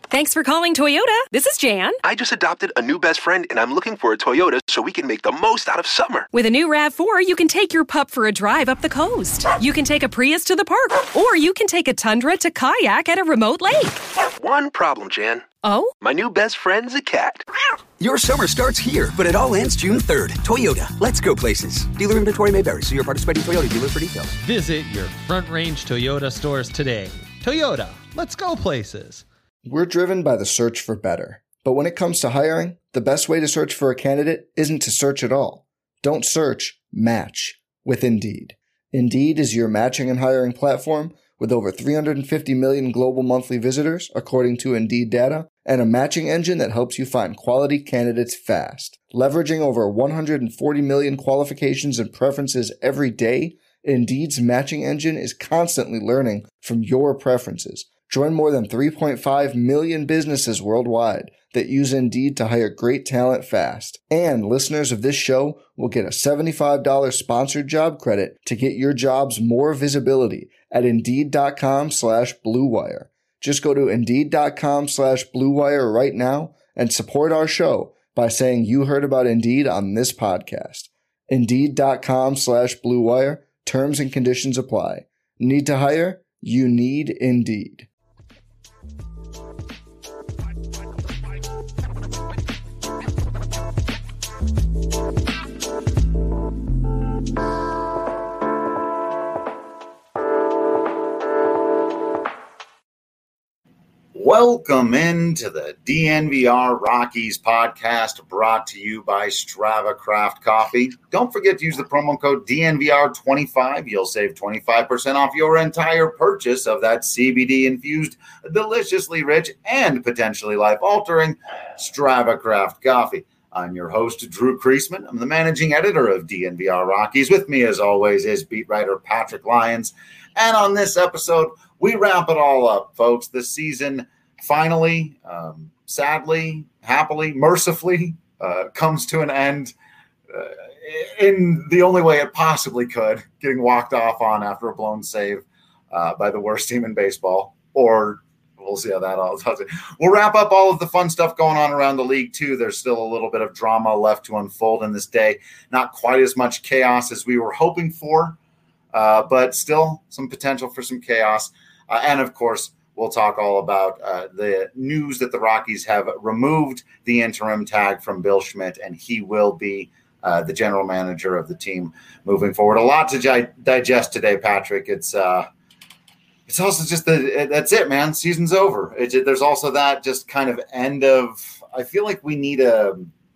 Thanks for calling Toyota. This is Jan. I just adopted a new best friend, and I'm looking for a Toyota so we can make the most out of summer. With a new RAV4, you can take your pup for a drive up the coast. You can take a Prius to the park, or you can take a Tundra to kayak at a remote lake. One problem, Jan. Oh? My new best friend's a cat. Your summer starts here, but it all ends June 3rd. Toyota, let's go places. Dealer inventory may vary. See your participating Toyota dealer for details. Visit your Front Range Toyota stores today. Toyota, let's go places. We're driven by the search for better. But when it comes to hiring, the best way to search for a candidate isn't to search at all. Don't search, match with Indeed. Indeed is your matching and hiring platform with over 350 million global monthly visitors, according to Indeed data, and a matching engine that helps you find quality candidates fast. Leveraging over 140 million qualifications and preferences every day, Indeed's matching engine is constantly learning from your preferences. Join more than 3.5 million businesses worldwide that use Indeed to hire great talent fast. And listeners of this show will get a $75 sponsored job credit to get your jobs more visibility at Indeed.com/Blue Wire. Just go to Indeed.com/Blue Wire right now and support our show by saying you heard about Indeed on this podcast. Indeed.com/Blue Wire. Terms and conditions apply. Need to hire? You need Indeed. Welcome into the DNVR Rockies podcast, brought to you by Strava Craft Coffee. Don't forget to use the promo code DNVR25. You'll save 25% off your entire purchase of that CBD-infused, deliciously rich, and potentially life-altering Strava Craft Coffee. I'm your host, Drew Kreisman. I'm the managing editor of DNVR Rockies. With me, as always, is beat writer Patrick Lyons. And on this episode, we wrap it all up, folks. The season finally, sadly, happily, mercifully, comes to an end in the only way it possibly could, getting walked off on after a blown save by the worst team in baseball. Or we'll see how that all does it. We'll wrap up all of the fun stuff going on around the league, too. There's still a little bit of drama left to unfold in this day. Not quite as much chaos as we were hoping for, but still some potential for some chaos. And, of course, we'll talk all about the news that the Rockies have removed the interim tag from Bill Schmidt, and he will be the general manager of the team moving forward. A lot to digest today, Patrick. It's also just that's it, man. Season's over. There's also that just kind of end of – I feel like we need a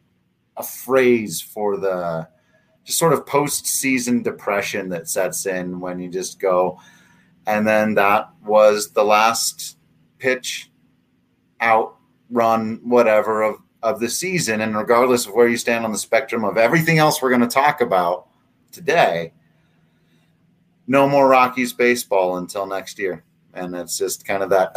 phrase for the just sort of post-season depression that sets in when you just go – and then that was the last pitch, out, run, whatever of the season. And regardless of where you stand on the spectrum of everything else we're going to talk about today, no more Rockies baseball until next year. And it's just kind of that,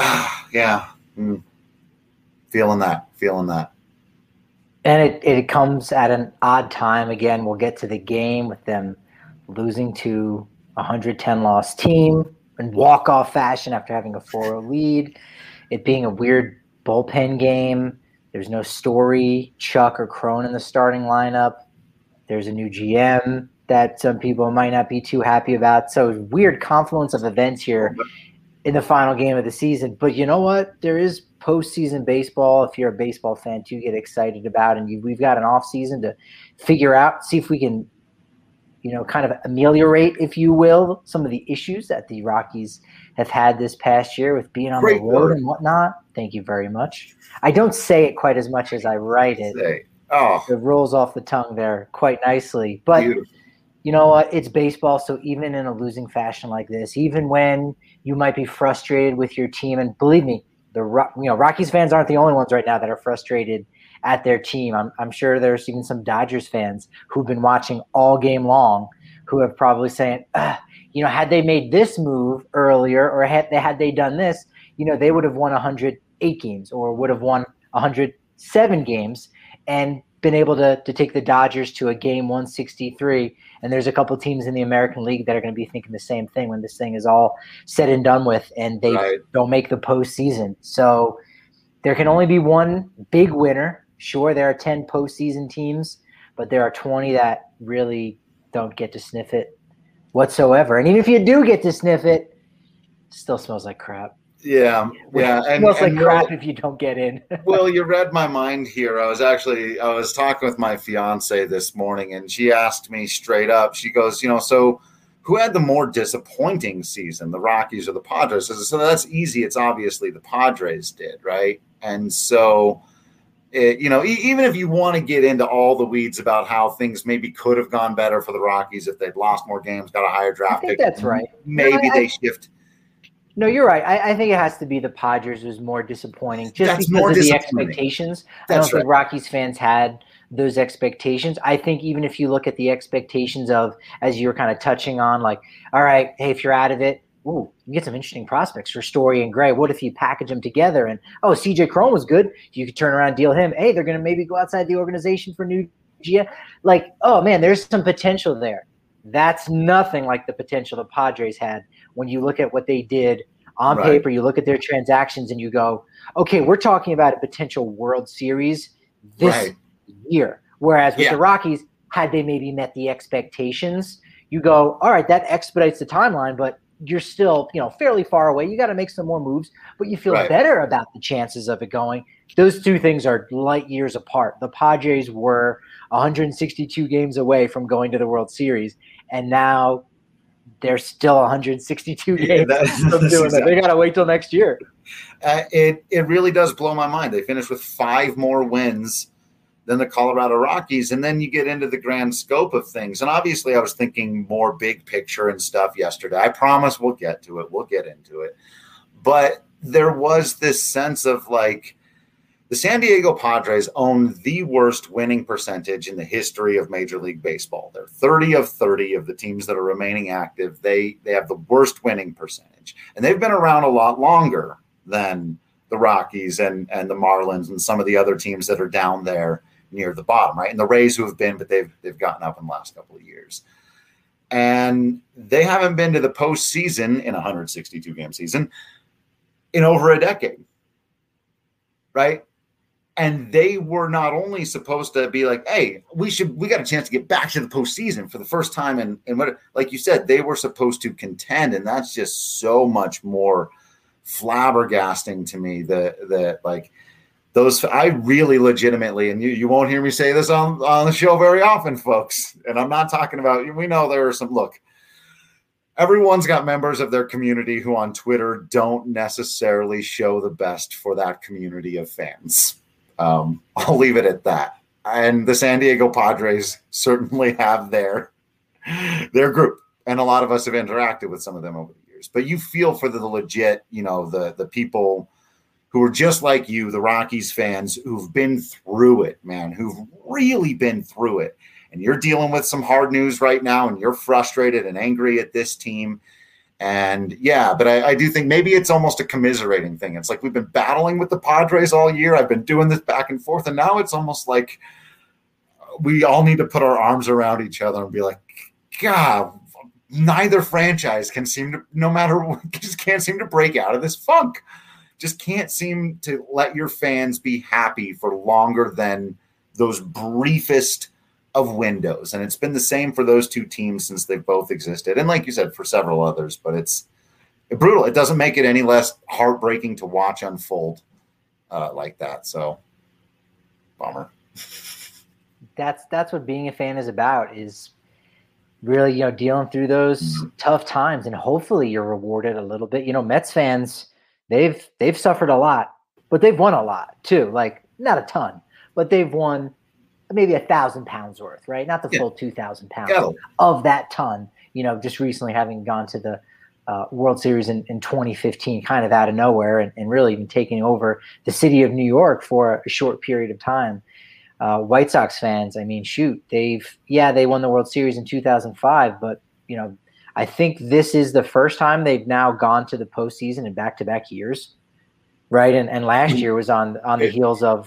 feeling that. And it comes at an odd time. Again, we'll get to the game with them losing to a 110-loss team in walk-off fashion after having a 4-0 lead, it being a weird bullpen game. There's no Story, Chuck, or Crone in the starting lineup. There's a new GM that some people might not be too happy about. So weird confluence of events here in the final game of the season. But you know what? There is postseason baseball if you're a baseball fan to get excited about. And we've got an off season to figure out, see if we can kind of ameliorate, if you will, some of the issues that the Rockies have had this past year with being on the road and whatnot. Thank you very much. I don't say it quite as much as I write it. It rolls off the tongue there quite nicely. But you know what? It's baseball, so even in a losing fashion like this, even when you might be frustrated with your team, and believe me, Rockies fans aren't the only ones right now that are frustrated at their team. I'm sure there's even some Dodgers fans who've been watching all game long who have probably saying, had they made this move earlier or had they done this, they would have won 108 games or would have won 107 games and been able to take the Dodgers to a game 163. And there's a couple teams in the American League that are going to be thinking the same thing when this thing is all said and done with and they don't make the postseason. So there can only be one big winner. Sure, there are 10 postseason teams, but there are 20 that really don't get to sniff it whatsoever. And even if you do get to sniff it, it still smells like crap. Yeah. It smells like crap if you don't get in. Well, you read my mind here. I was talking with my fiance this morning, and she asked me straight up. She goes, so who had the more disappointing season, the Rockies or the Padres? So that's easy. It's obviously the Padres did, right? And so, even if you want to get into all the weeds about how things maybe could have gone better for the Rockies if they'd lost more games, got a higher draft pick. That's right. Maybe they shift. No, you're right. I think it has to be the Padres was more disappointing just because of the expectations. I don't think Rockies fans had those expectations. I think even if you look at the expectations of, as you were kind of touching on, like, all right, hey, if you're out of it, you get some interesting prospects for Story and Gray. What if you package them together? And, CJ Cron was good. You could turn around and deal him. Hey, they're going to maybe go outside the organization for new GM. Like, oh, man, there's some potential there. That's nothing like the potential the Padres had when you look at what they did on paper. You look at their transactions and you go, okay, we're talking about a potential World Series this year. Whereas with the Rockies, had they maybe met the expectations, you go, all right, that expedites the timeline, but you're still, fairly far away. You got to make some more moves, but you feel better about the chances of it going. Those two things are light years apart. The Padres were 162 games away from going to the World Series, and now they're still 162 games from doing that. They got to wait till next year. It really does blow my mind. They finished with 5 more wins than the Colorado Rockies, and then you get into the grand scope of things. And obviously I was thinking more big picture and stuff yesterday. I promise we'll get to it. We'll get into it. But there was this sense of like the San Diego Padres own the worst winning percentage in the history of Major League Baseball. They're 30 of 30 of the teams that are remaining active. They have the worst winning percentage. And they've been around a lot longer than the Rockies and the Marlins and some of the other teams that are down there near the bottom, right? And the Rays who have been, but they've gotten up in the last couple of years. And they haven't been to the postseason in a 162-game season in over a decade, right? And they were not only supposed to be like, hey, we got a chance to get back to the postseason for the first time. And what, like you said, they were supposed to contend. And that's just so much more flabbergasting to me that like those, I really legitimately, and you won't hear me say this on the show very often, folks. And I'm not talking about, we know there are some, look, everyone's got members of their community who on Twitter don't necessarily show the best for that community of fans. I'll leave it at that. And the San Diego Padres certainly have their group. And a lot of us have interacted with some of them over the years. But you feel for the legit, the people who are just like you, the Rockies fans who've been through it, man, who've really been through it. And you're dealing with some hard news right now, and you're frustrated and angry at this team. And but I do think maybe it's almost a commiserating thing. It's like we've been battling with the Padres all year. I've been doing this back and forth, and now it's almost like we all need to put our arms around each other and be like, God, neither franchise can seem to, no matter what, just can't seem to break out of this funk. Just can't seem to let your fans be happy for longer than those briefest of windows. And it's been the same for those two teams since they've both existed. And like you said, for several others, but it's brutal. It doesn't make it any less heartbreaking to watch unfold like that. So bummer. That's what being a fan is about, is really, dealing through those tough times, and hopefully you're rewarded a little bit. Mets fans, they've suffered a lot, but they've won a lot too. Like, not a ton, but they've won maybe 1,000 pounds worth, right? Not the full 2,000 pounds of that ton, just recently having gone to the World Series in 2015, kind of out of nowhere, and really even taking over the city of New York for a short period of time. White Sox fans, I mean, shoot, they won the World Series in 2005, but, I think this is the first time they've now gone to the postseason in back-to-back years, right? And last year was on the heels of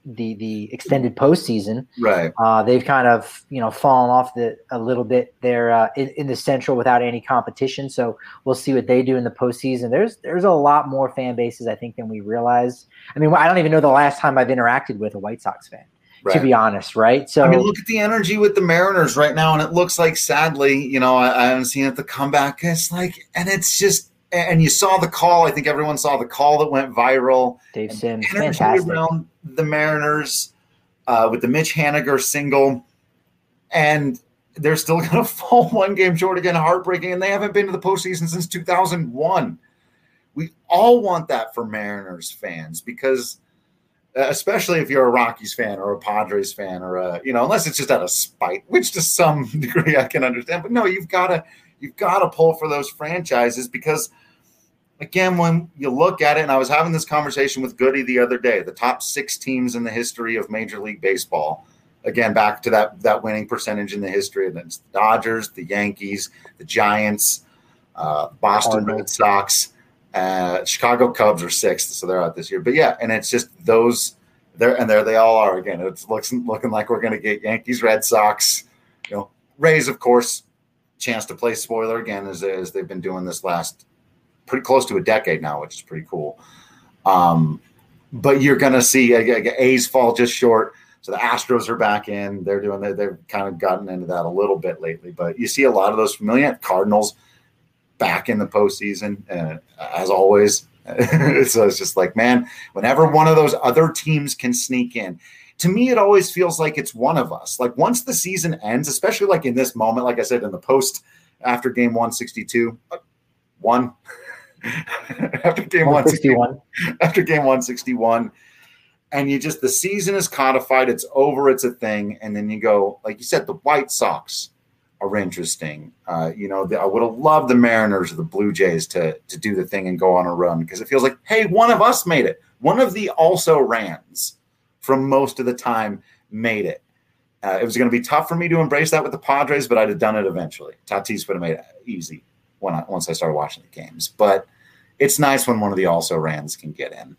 the extended postseason. Right. They've kind of, fallen off a little bit there in the Central without any competition. So we'll see what they do in the postseason. There's a lot more fan bases, I think, than we realize. I mean, I don't even know the last time I've interacted with a White Sox fan, to be honest, right? So I mean, look at the energy with the Mariners right now, and it looks like, sadly, I haven't seen it, the comeback. It's like, and it's just, and you saw the call. I think everyone saw the call that went viral. Dave Sims, energy fantastic. Around the Mariners with the Mitch Haniger single, and they're still going to fall one game short again, heartbreaking, and they haven't been to the postseason since 2001. We all want that for Mariners fans because, especially if you're a Rockies fan or a Padres fan or unless it's just out of spite, which to some degree I can understand. But no, you've got to pull for those franchises because, again, when you look at it, and I was having this conversation with Goody the other day, the top 6 teams in the history of Major League Baseball, again, back to that winning percentage in the history, and it's the Dodgers, the Yankees, the Giants, Boston Red Sox, Chicago Cubs are 6th, so they're out this year. But yeah, and it's just those there they all are again. It's looking like we're going to get Yankees, Red Sox, Rays, of course, chance to play spoiler again as they've been doing this last pretty close to a decade now, which is pretty cool. But you're going to see A's fall just short. So the Astros are back in. They've kind of gotten into that a little bit lately, but you see a lot of those familiar Cardinals back in the postseason, as always. So it's just like, man, whenever one of those other teams can sneak in, to me, it always feels like it's one of us. Like once the season ends, especially like in this moment, like I said, in the post after game 162, after game 161, and the season is codified, it's over, it's a thing. And then you go, like you said, the White Sox are interesting. I would have loved the Mariners or the Blue Jays to do the thing and go on a run because it feels like, hey, one of us made it. One of the also-rans from most of the time made it. It was going to be tough for me to embrace that with the Padres, but I'd have done it eventually. Tatis would have made it easy once I started watching the games. But it's nice when one of the also-rans can get in.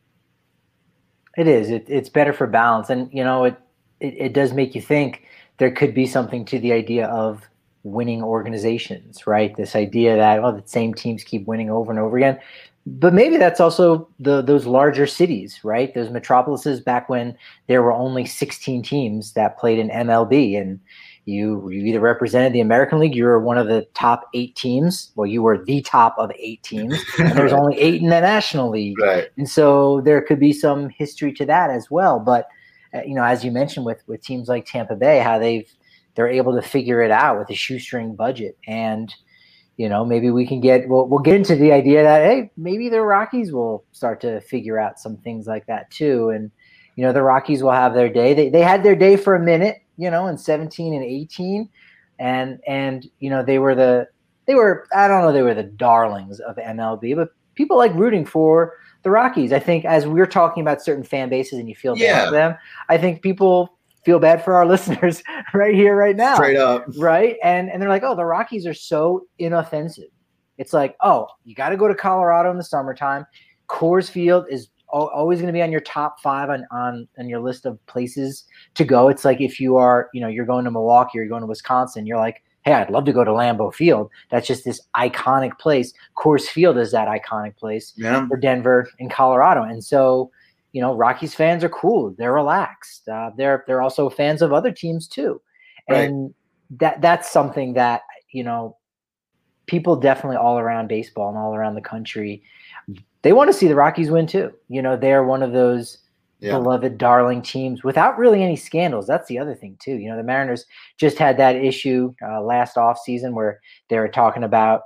It is. It's better for balance. And, it does make you think there could be something to the idea of winning organizations, right? This idea that, the same teams keep winning over and over again. But maybe that's also those larger cities, right? Those metropolises back when there were only 16 teams that played in MLB, and you either represented the American League, you were one of the top 8 teams. Well, you were the top of 8 teams, and there's only 8 in the National League. Right. And so there could be some history to that as well. But, as you mentioned with teams like Tampa Bay, how they're able to figure it out with a shoestring budget. And, maybe we can we'll get into the idea that, hey, maybe the Rockies will start to figure out some things like that too. And, the Rockies will have their day. They had their day for a minute, in 17 and 18. And they were the darlings of MLB, but people like rooting for the Rockies. I think as we're talking about certain fan bases and you feel bad for them, I think people feel bad for our listeners right here, right now. Straight up. Right. And they're like, oh, the Rockies are so inoffensive. It's like, oh, you got to go to Colorado in the summertime. Coors Field is always going to be on your top 5 on your list of places to go. It's like if you are, you're going to Milwaukee or you're going to Wisconsin, you're like, hey, I'd love to go to Lambeau Field. That's just this iconic place. Coors Field is that iconic place for Denver and Colorado. And so, Rockies fans are cool. They're relaxed. They're also fans of other teams too. Right. And that's something that, people definitely all around baseball and all around the country, they want to see the Rockies win too. They're one of those beloved darling teams without really any scandals. That's the other thing too. The Mariners just had that issue last offseason where they were talking about,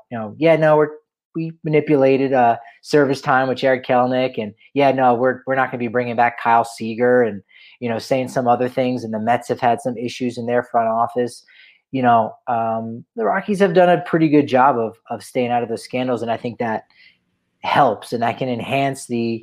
we manipulated service time with Jared Kelenic, and we're not going to be bringing back Kyle Seager, and saying some other things. And the Mets have had some issues in their front office. The Rockies have done a pretty good job of staying out of those scandals, and I think that helps, and that can enhance the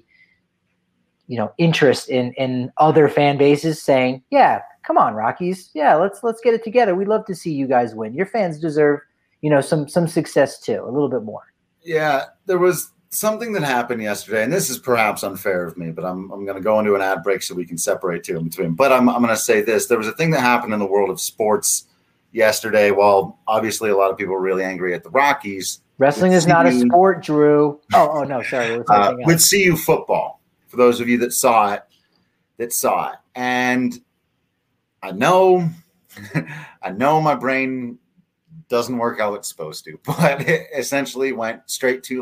interest in other fan bases saying, yeah, come on, Rockies, let's get it together. We'd love to see you guys win. Your fans deserve some success too, a little bit more. Yeah, there was something that happened yesterday, and this is perhaps unfair of me, but I'm going to go into an ad break so we can separate two in between. But I'm going to say this. There was a thing that happened in the world of sports yesterday. While obviously a lot of people were really angry at the Rockies. Wrestling is not a sport, Drew. Oh no, sorry. With CU football, for those of you that saw it. And I know my brain doesn't work how it's supposed to, but it essentially went straight to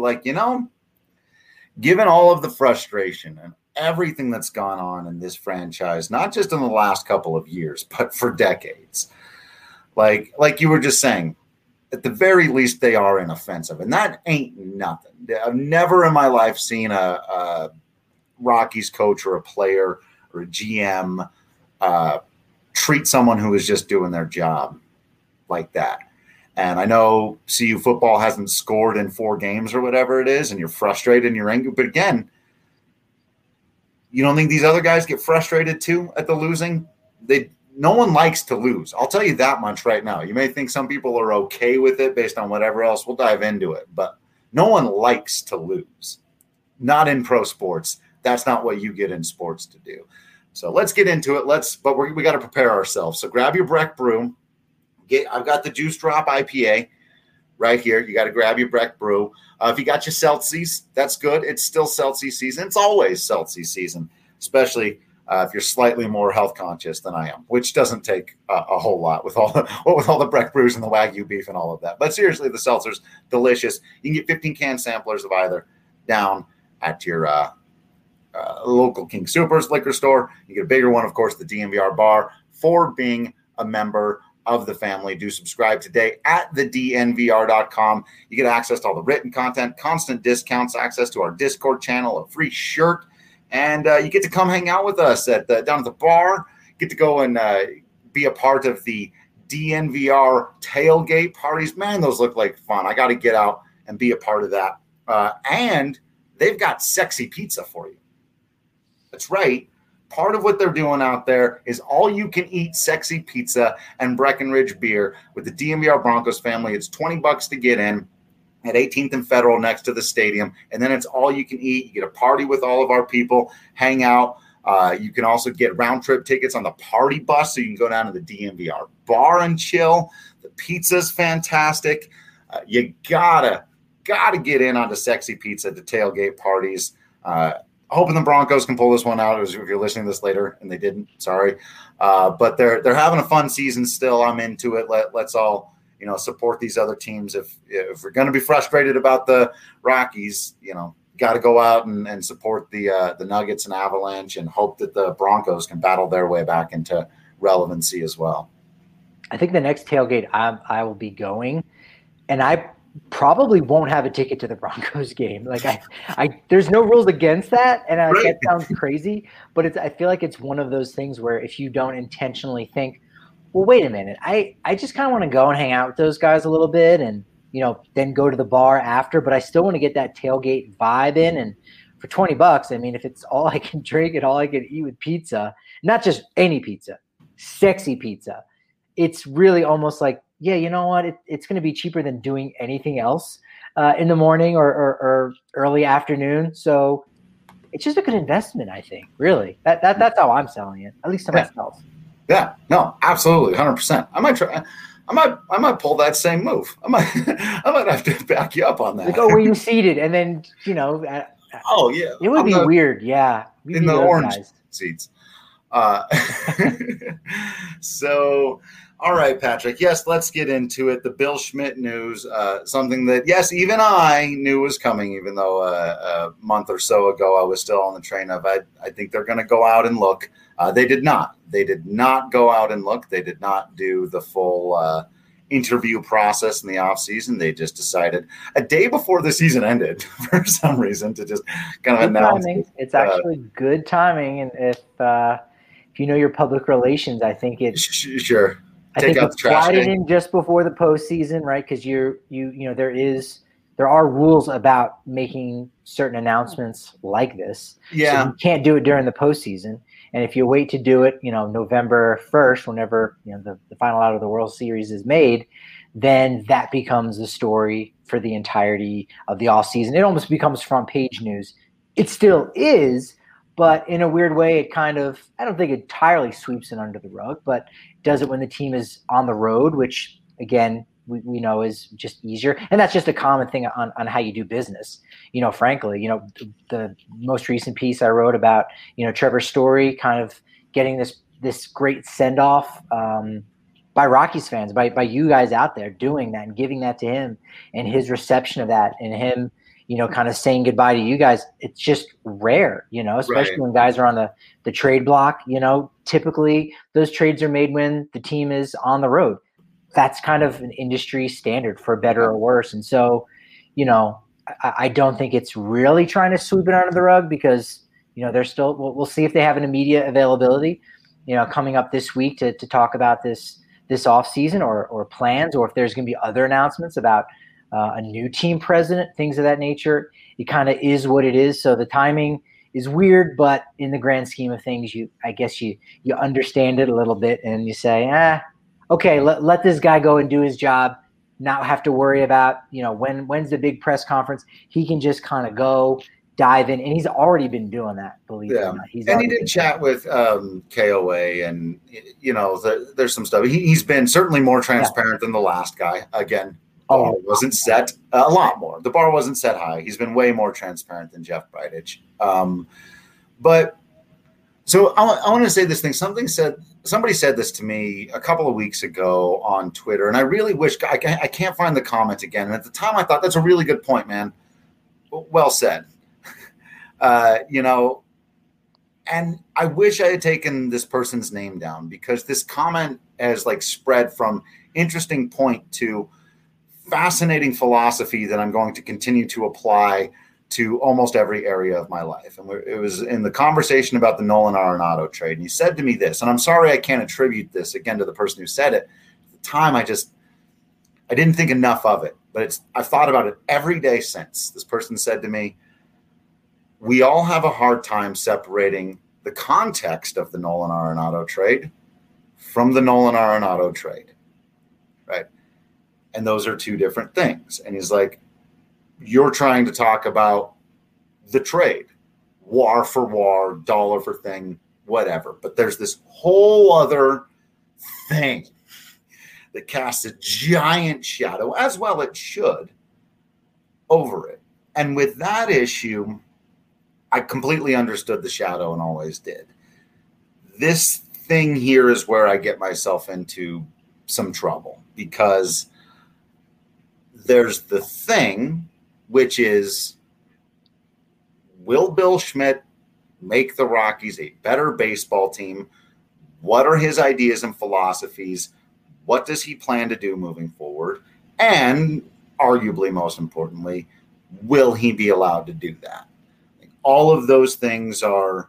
given all of the frustration and everything that's gone on in this franchise, not just in the last couple of years, but for decades, like you were just saying, at the very least, they are inoffensive, and that ain't nothing. I've never in my life seen a Rockies coach or a player or a GM treat someone who is just doing their job like that. And I know CU football hasn't scored in 4 games or whatever it is, and you're frustrated and you're angry. But again, you don't think these other guys get frustrated too at the losing? No one likes to lose. I'll tell you that much right now. You may think some people are okay with it based on whatever else. We'll dive into it. But no one likes to lose. Not in pro sports. That's not what you get in sports to do. So let's get into it. But we got to prepare ourselves. So grab your Breck Brew. I've got the Juice Drop IPA right here. You got to grab your Breck Brew. If you got your Seltzies, that's good. It's still Seltzy season. It's always Seltzy season, especially if you're slightly more health conscious than I am, which doesn't take a whole lot with all the Breck Brews and the Wagyu beef and all of that. But seriously, the seltzer's delicious. You can get 15 can samplers of either down at your local King Soopers liquor store. You get a bigger one, of course, the DNVR bar. For being a member of the family, do subscribe today at thednvr.com. You get access to all the written content, constant discounts, access to our Discord channel, a free shirt, and you get to come hang out with us down at the bar. Get to go and be a part of the DNVR tailgate parties. Man, those look like fun. I got to get out and be a part of that. And they've got sexy pizza for you. That's right. Part of what they're doing out there is all-you-can-eat sexy pizza and Breckenridge beer with the DNVR Broncos family. It's $20 to get in at 18th and Federal next to the stadium, and then it's all-you-can-eat. You get a party with all of our people, hang out. You can also get round-trip tickets on the party bus, so you can go down to the DNVR bar and chill. The pizza's fantastic. You gotta get in on the sexy pizza at the tailgate parties. Hoping the Broncos can pull this one out. If you're listening to this later and they didn't, sorry. But they're having a fun season still. I'm into it. Let's all support these other teams. If we're going to be frustrated about the Rockies, got to go out and support the Nuggets and Avalanche and hope that the Broncos can battle their way back into relevancy as well. I think the next tailgate I will be going, and I probably won't have a ticket to the Broncos game. Like I there's no rules against that, and that sounds crazy, but I feel like it's one of those things where if you don't intentionally think, well, wait a minute, I just kind of want to go and hang out with those guys a little bit, and then go to the bar after, but I still want to get that tailgate vibe in. And for $20, I mean, if it's all I can drink and all I can eat with pizza, not just any pizza, sexy pizza, it's really almost like, yeah, you know what? It's going to be cheaper than doing anything else in the morning or early afternoon. So it's just a good investment, I think. Really, that's how I'm selling it, at least to myself. Yeah, no, absolutely, 100%. I might try. I might pull that same move. I might have to back you up on that. Like, oh, were you seated? And then oh yeah, it would be weird. Yeah, in the orange seats. So. All right, Patrick. Yes, let's get into it. The Bill Schmidt news, something that, yes, even I knew was coming, even though a month or so ago I was still on the train of, I think they're going to go out and look. They did not. They did not go out and look. They did not do the full interview process in the offseason. They just decided a day before the season ended for some reason to just kind of announce it. It's actually good timing. And if you know your public relations, I think it – Sure. I think it's slided in just before the postseason, right? Because there are rules about making certain announcements like this. Yeah, so you can't do it during the postseason. And if you wait to do it, November 1st, whenever the final out of the World Series is made, then that becomes the story for the entirety of the off season. It almost becomes front page news. It still is, but in a weird way, it kind of, I don't think it entirely sweeps it under the rug, but does it when the team is on the road, which again, we know is just easier. And that's just a common thing on how you do business. Frankly, the most recent piece I wrote about, Trevor Story kind of getting this great send off by Rockies fans, by you guys out there doing that and giving that to him, and his reception of that, and him, kind of saying goodbye to you guys. It's just rare, especially when guys are on the trade block. Typically those trades are made when the team is on the road. That's kind of an industry standard, for better or worse. And so, I don't think it's really trying to sweep it under the rug, because, they're still, we'll see if they have an immediate availability, coming up this week to talk about this off season or plans, or if there's going to be other announcements about a new team president, things of that nature. It kind of is what it is. So the timing is weird, but in the grand scheme of things, I guess you understand it a little bit, and you say, okay, let this guy go and do his job, not have to worry about, when's the big press conference. He can just kind of go dive in, and he's already been doing that, believe it or not. He did chat with KOA, and, there's some stuff. He's been certainly more transparent than the last guy. Again, the bar wasn't set a lot more. The bar wasn't set high. He's been way more transparent than Jeff Bridich. But so I want to say this thing. Somebody said this to me a couple of weeks ago on Twitter, and I really wish I can't find the comment again. And at the time, I thought that's a really good point, man. Well said. And I wish I had taken this person's name down, because this comment has spread from interesting point to fascinating philosophy that I'm going to continue to apply to almost every area of my life. And it was in the conversation about the Nolan Arenado trade. And he said to me this, and I'm sorry I can't attribute this again to the person who said it. At the time, I didn't think enough of it, but I've thought about it every day since. This person said to me, we all have a hard time separating the context of the Nolan Arenado trade from the Nolan Arenado trade, right? And those are two different things. And he's like, you're trying to talk about the trade, war for war, dollar for thing, whatever. But there's this whole other thing that casts a giant shadow, as well it should, over it. And with that issue, I completely understood the shadow and always did. This thing here is where I get myself into some trouble, because there's the thing, which is, will Bill Schmidt make the Rockies a better baseball team? What are his ideas and philosophies? What does he plan to do moving forward? And arguably most importantly, will he be allowed to do that? All of those things are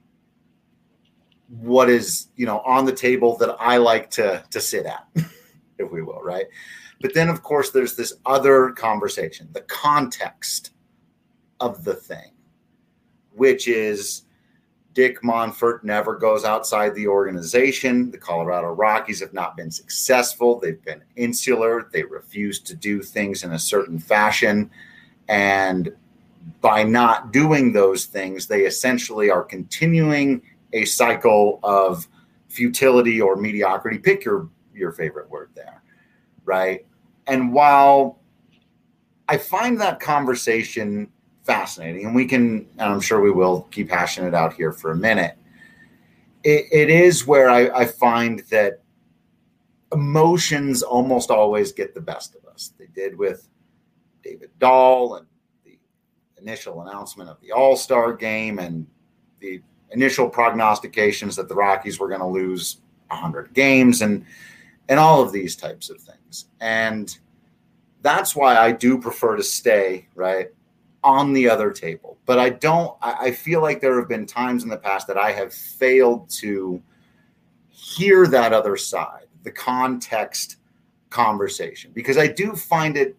what is, on the table that I like to sit at, if we will, right? But then, of course, there's this other conversation, the context of the thing, which is Dick Monfort never goes outside the organization. The Colorado Rockies have not been successful. They've been insular. They refuse to do things in a certain fashion. And by not doing those things, they essentially are continuing a cycle of futility or mediocrity. Pick your favorite word there, right? And while I find that conversation fascinating, and we can, and I'm sure we will keep hashing it out here for a minute, it is where I find that emotions almost always get the best of us. They did with David Dahl and the initial announcement of the All-Star game and the initial prognostications that the Rockies were going to lose 100 games and all of these types of things. And that's why I do prefer to stay, right, on the other table. But I feel like there have been times in the past that I have failed to hear that other side, the context conversation, because I do find it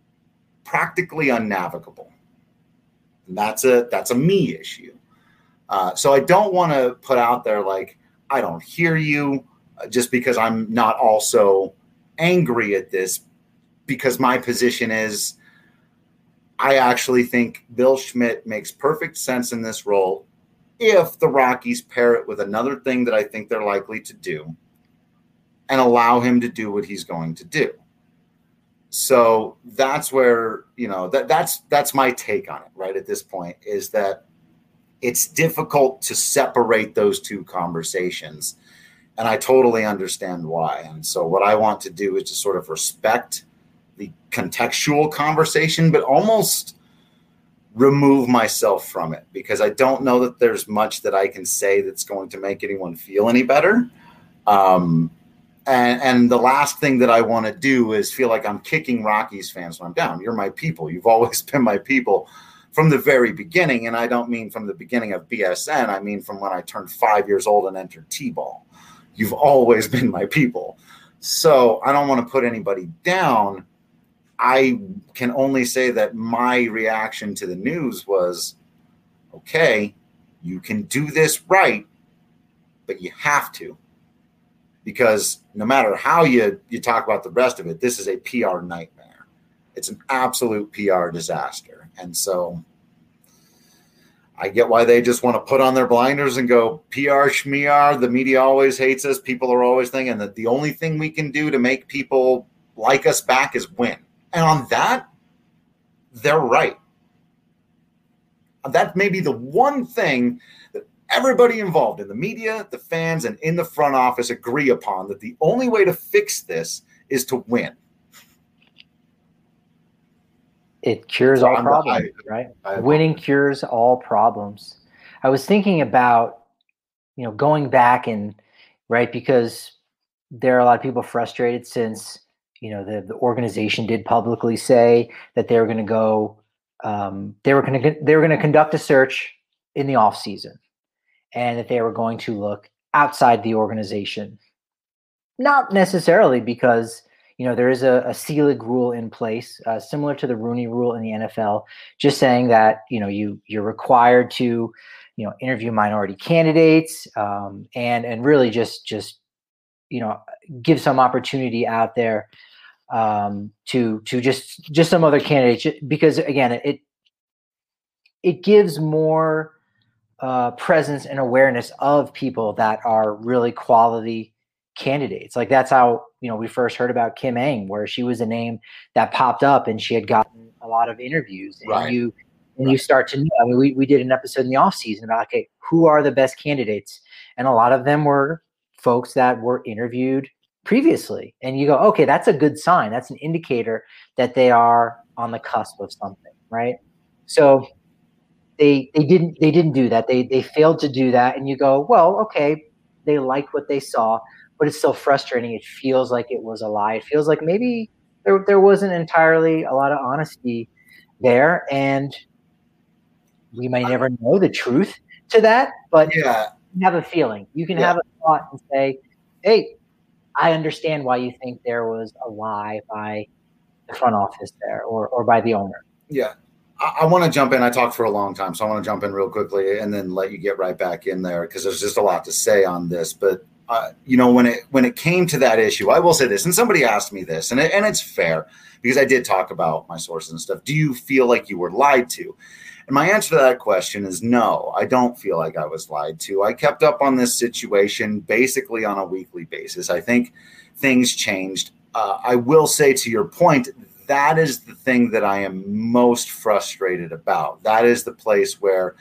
practically unnavigable. And that's a me issue. So I don't want to put out there like, I don't hear you, just because I'm not also angry at this, because my position is I actually think Bill Schmidt makes perfect sense in this role if the Rockies pair it with another thing that I think they're likely to do and allow him to do what he's going to do. So that's where, that's my take on it right at this point, is that it's difficult to separate those two conversations. And I totally understand why. And so what I want to do is to sort of respect the contextual conversation, but almost remove myself from it, because I don't know that there's much that I can say that's going to make anyone feel any better. And the last thing that I want to do is feel like I'm kicking Rockies fans when I'm down. You're my people. You've always been my people from the very beginning. And I don't mean from the beginning of BSN. I mean from when I turned 5 years old and entered T-ball. You've always been my people. So I don't want to put anybody down. I can only say that my reaction to the news was, okay, you can do this right, but you have to. Because no matter how you talk about the rest of it, this is a PR nightmare. It's an absolute PR disaster. And so I get why they just want to put on their blinders and go, PR schmear, the media always hates us. People are always thinking that the only thing we can do to make people like us back is win. And on that, they're right. That may be the one thing that everybody involved in the media, the fans, and in the front office agree upon, that the only way to fix this is to win. It cures all problems, right? Winning cures all problems. I was thinking about, going back and, right, because there are a lot of people frustrated since, the organization did publicly say that they were going to go, they were going to conduct a search in the off season, and that they were going to look outside the organization. Not necessarily because, there is a C-League rule in place, similar to the Rooney Rule in the NFL, just saying that, you're required to, interview minority candidates, and really just give some opportunity out there to just some other candidates, because again, it gives more presence and awareness of people that are really quality candidates. Like that's how, we first heard about Kim Ng, where she was a name that popped up and she had gotten a lot of interviews. And right. You start to know, we did an episode in the off season about, okay, who are the best candidates? And a lot of them were folks that were interviewed previously. And you go, okay, that's a good sign. That's an indicator that they are on the cusp of something, right? So they didn't do that. They failed to do that. And you go, well, okay, they liked what they saw, but it's still frustrating. It feels like it was a lie. It feels like maybe there wasn't entirely a lot of honesty there, and we may never know the truth to that, but you have a feeling. You can have a thought and say, hey, I understand why you think there was a lie by the front office there or by the owner. Yeah. I want to jump in. I talked for a long time, so I want to jump in real quickly and then let you get right back in there, because there's just a lot to say on this. But when it came to that issue, I will say this, and somebody asked me this, and it's fair because I did talk about my sources and stuff. Do you feel like you were lied to? And my answer to that question is no, I don't feel like I was lied to. I kept up on this situation basically on a weekly basis. I think things changed. I will say, to your point, that is the thing that I am most frustrated about. That is the place where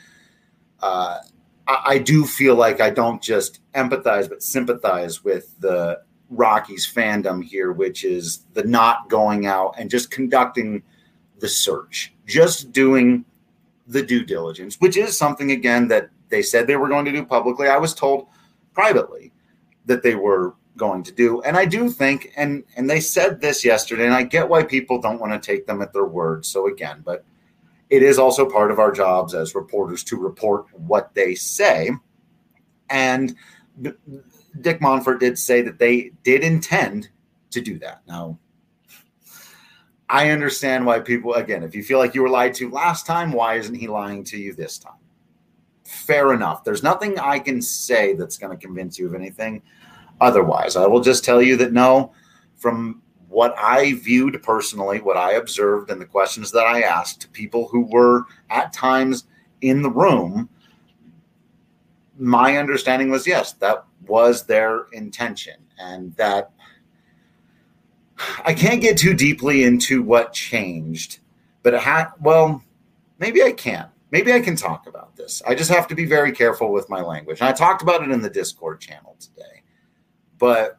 I do feel like I don't just empathize, but sympathize with the Rockies fandom here, which is the not going out and just conducting the search, just doing the due diligence, which is something, again, that they said they were going to do publicly. I was told privately that they were going to do. And I do think, and they said this yesterday, and I get why people don't want to take them at their word. So again, but it is also part of our jobs as reporters to report what they say. And Dick Monfort did say that they did intend to do that. Now, I understand why people, again, if you feel like you were lied to last time, why isn't he lying to you this time? fair enough. There's nothing I can say that's going to convince you of anything otherwise. I will just tell you that no, from what I viewed personally, what I observed, and the questions that I asked to people who were at times in the room, my understanding was, yes, that was their intention. And that I can't get too deeply into what changed, but maybe I can. Maybe I can talk about this. I just have to be very careful with my language. And I talked about it in the Discord channel today, but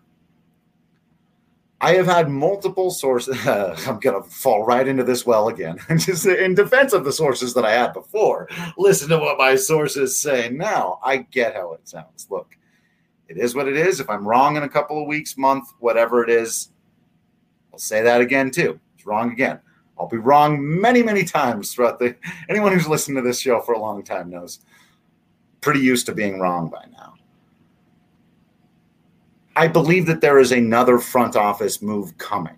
I have had multiple sources. I'm going to fall right into this well again. Just in defense of the sources that I had before, listen to what my sources say now. I get how it sounds. Look, it is what it is. If I'm wrong in a couple of weeks, month, whatever it is, I'll say that again too. It's wrong again. I'll be wrong many, many times throughout anyone who's listened to this show for a long time knows. Pretty used to being wrong by now. I believe that there is another front office move coming,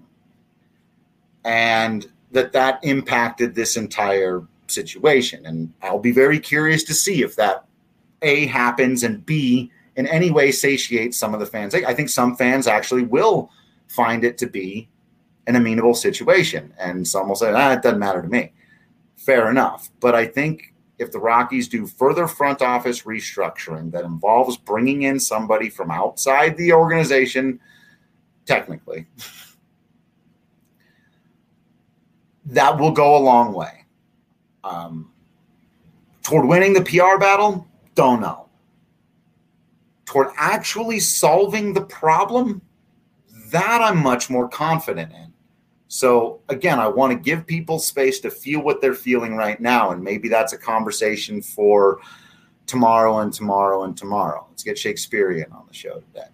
and that impacted this entire situation. And I'll be very curious to see if that A, happens, and B, in any way satiates some of the fans. I think some fans actually will find it to be an amenable situation, and some will say, it doesn't matter to me. Fair enough. But I think if the Rockies do further front office restructuring that involves bringing in somebody from outside the organization, technically, that will go a long way. Toward winning the PR battle, don't know. Toward actually solving the problem, that I'm much more confident in. So again, I want to give people space to feel what they're feeling right now. And maybe that's a conversation for tomorrow and tomorrow and tomorrow. Let's get Shakespearean on the show today.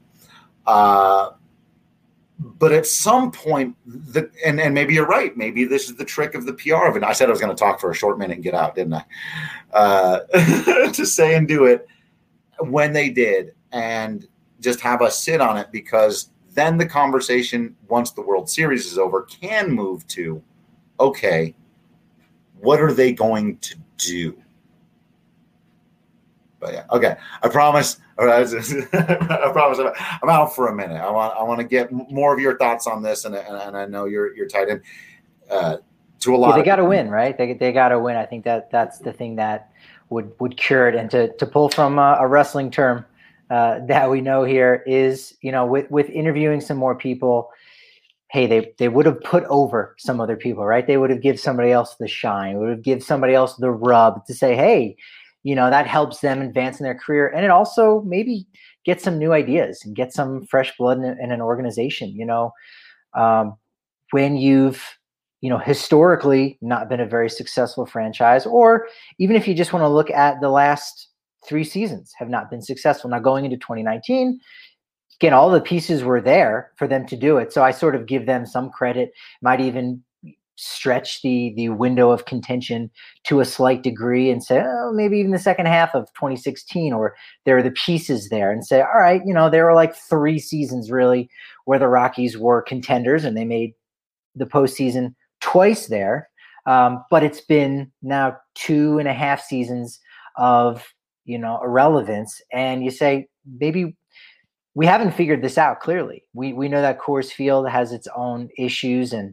But at some point, and maybe you're right. Maybe this is the trick of the PR of it. I said I was going to talk for a short minute and get out, didn't I? To say and do it when they did, and just have us sit on it, because then the conversation, once the World Series is over, can move to, okay, what are they going to do? But yeah, okay. I promise. I promise. I'm out for a minute. I want to get more of your thoughts on this, and I know you're tied in to a lot. They got to win, right? They got to win. I think that's the thing that would cure it. And to pull from a wrestling term that we know here is, with interviewing some more people, hey, they would have put over some other people, right? They would have given somebody else the shine, would have given somebody else the rub to say, hey, that helps them advance in their career. And it also maybe get some new ideas and get some fresh blood in an organization. When you've, historically not been a very successful franchise, or even if you just want to look at the last 3 seasons have not been successful. Now going into 2019, again, all the pieces were there for them to do it. So I sort of give them some credit, might even stretch the window of contention to a slight degree and say, oh, maybe even the second half of 2016, or there are the pieces there, and say, all right, there were like 3 seasons really where the Rockies were contenders and they made the postseason twice there. But it's been now 2.5 seasons of, irrelevance. And you say, maybe we haven't figured this out clearly. We know that Coors Field has its own issues, and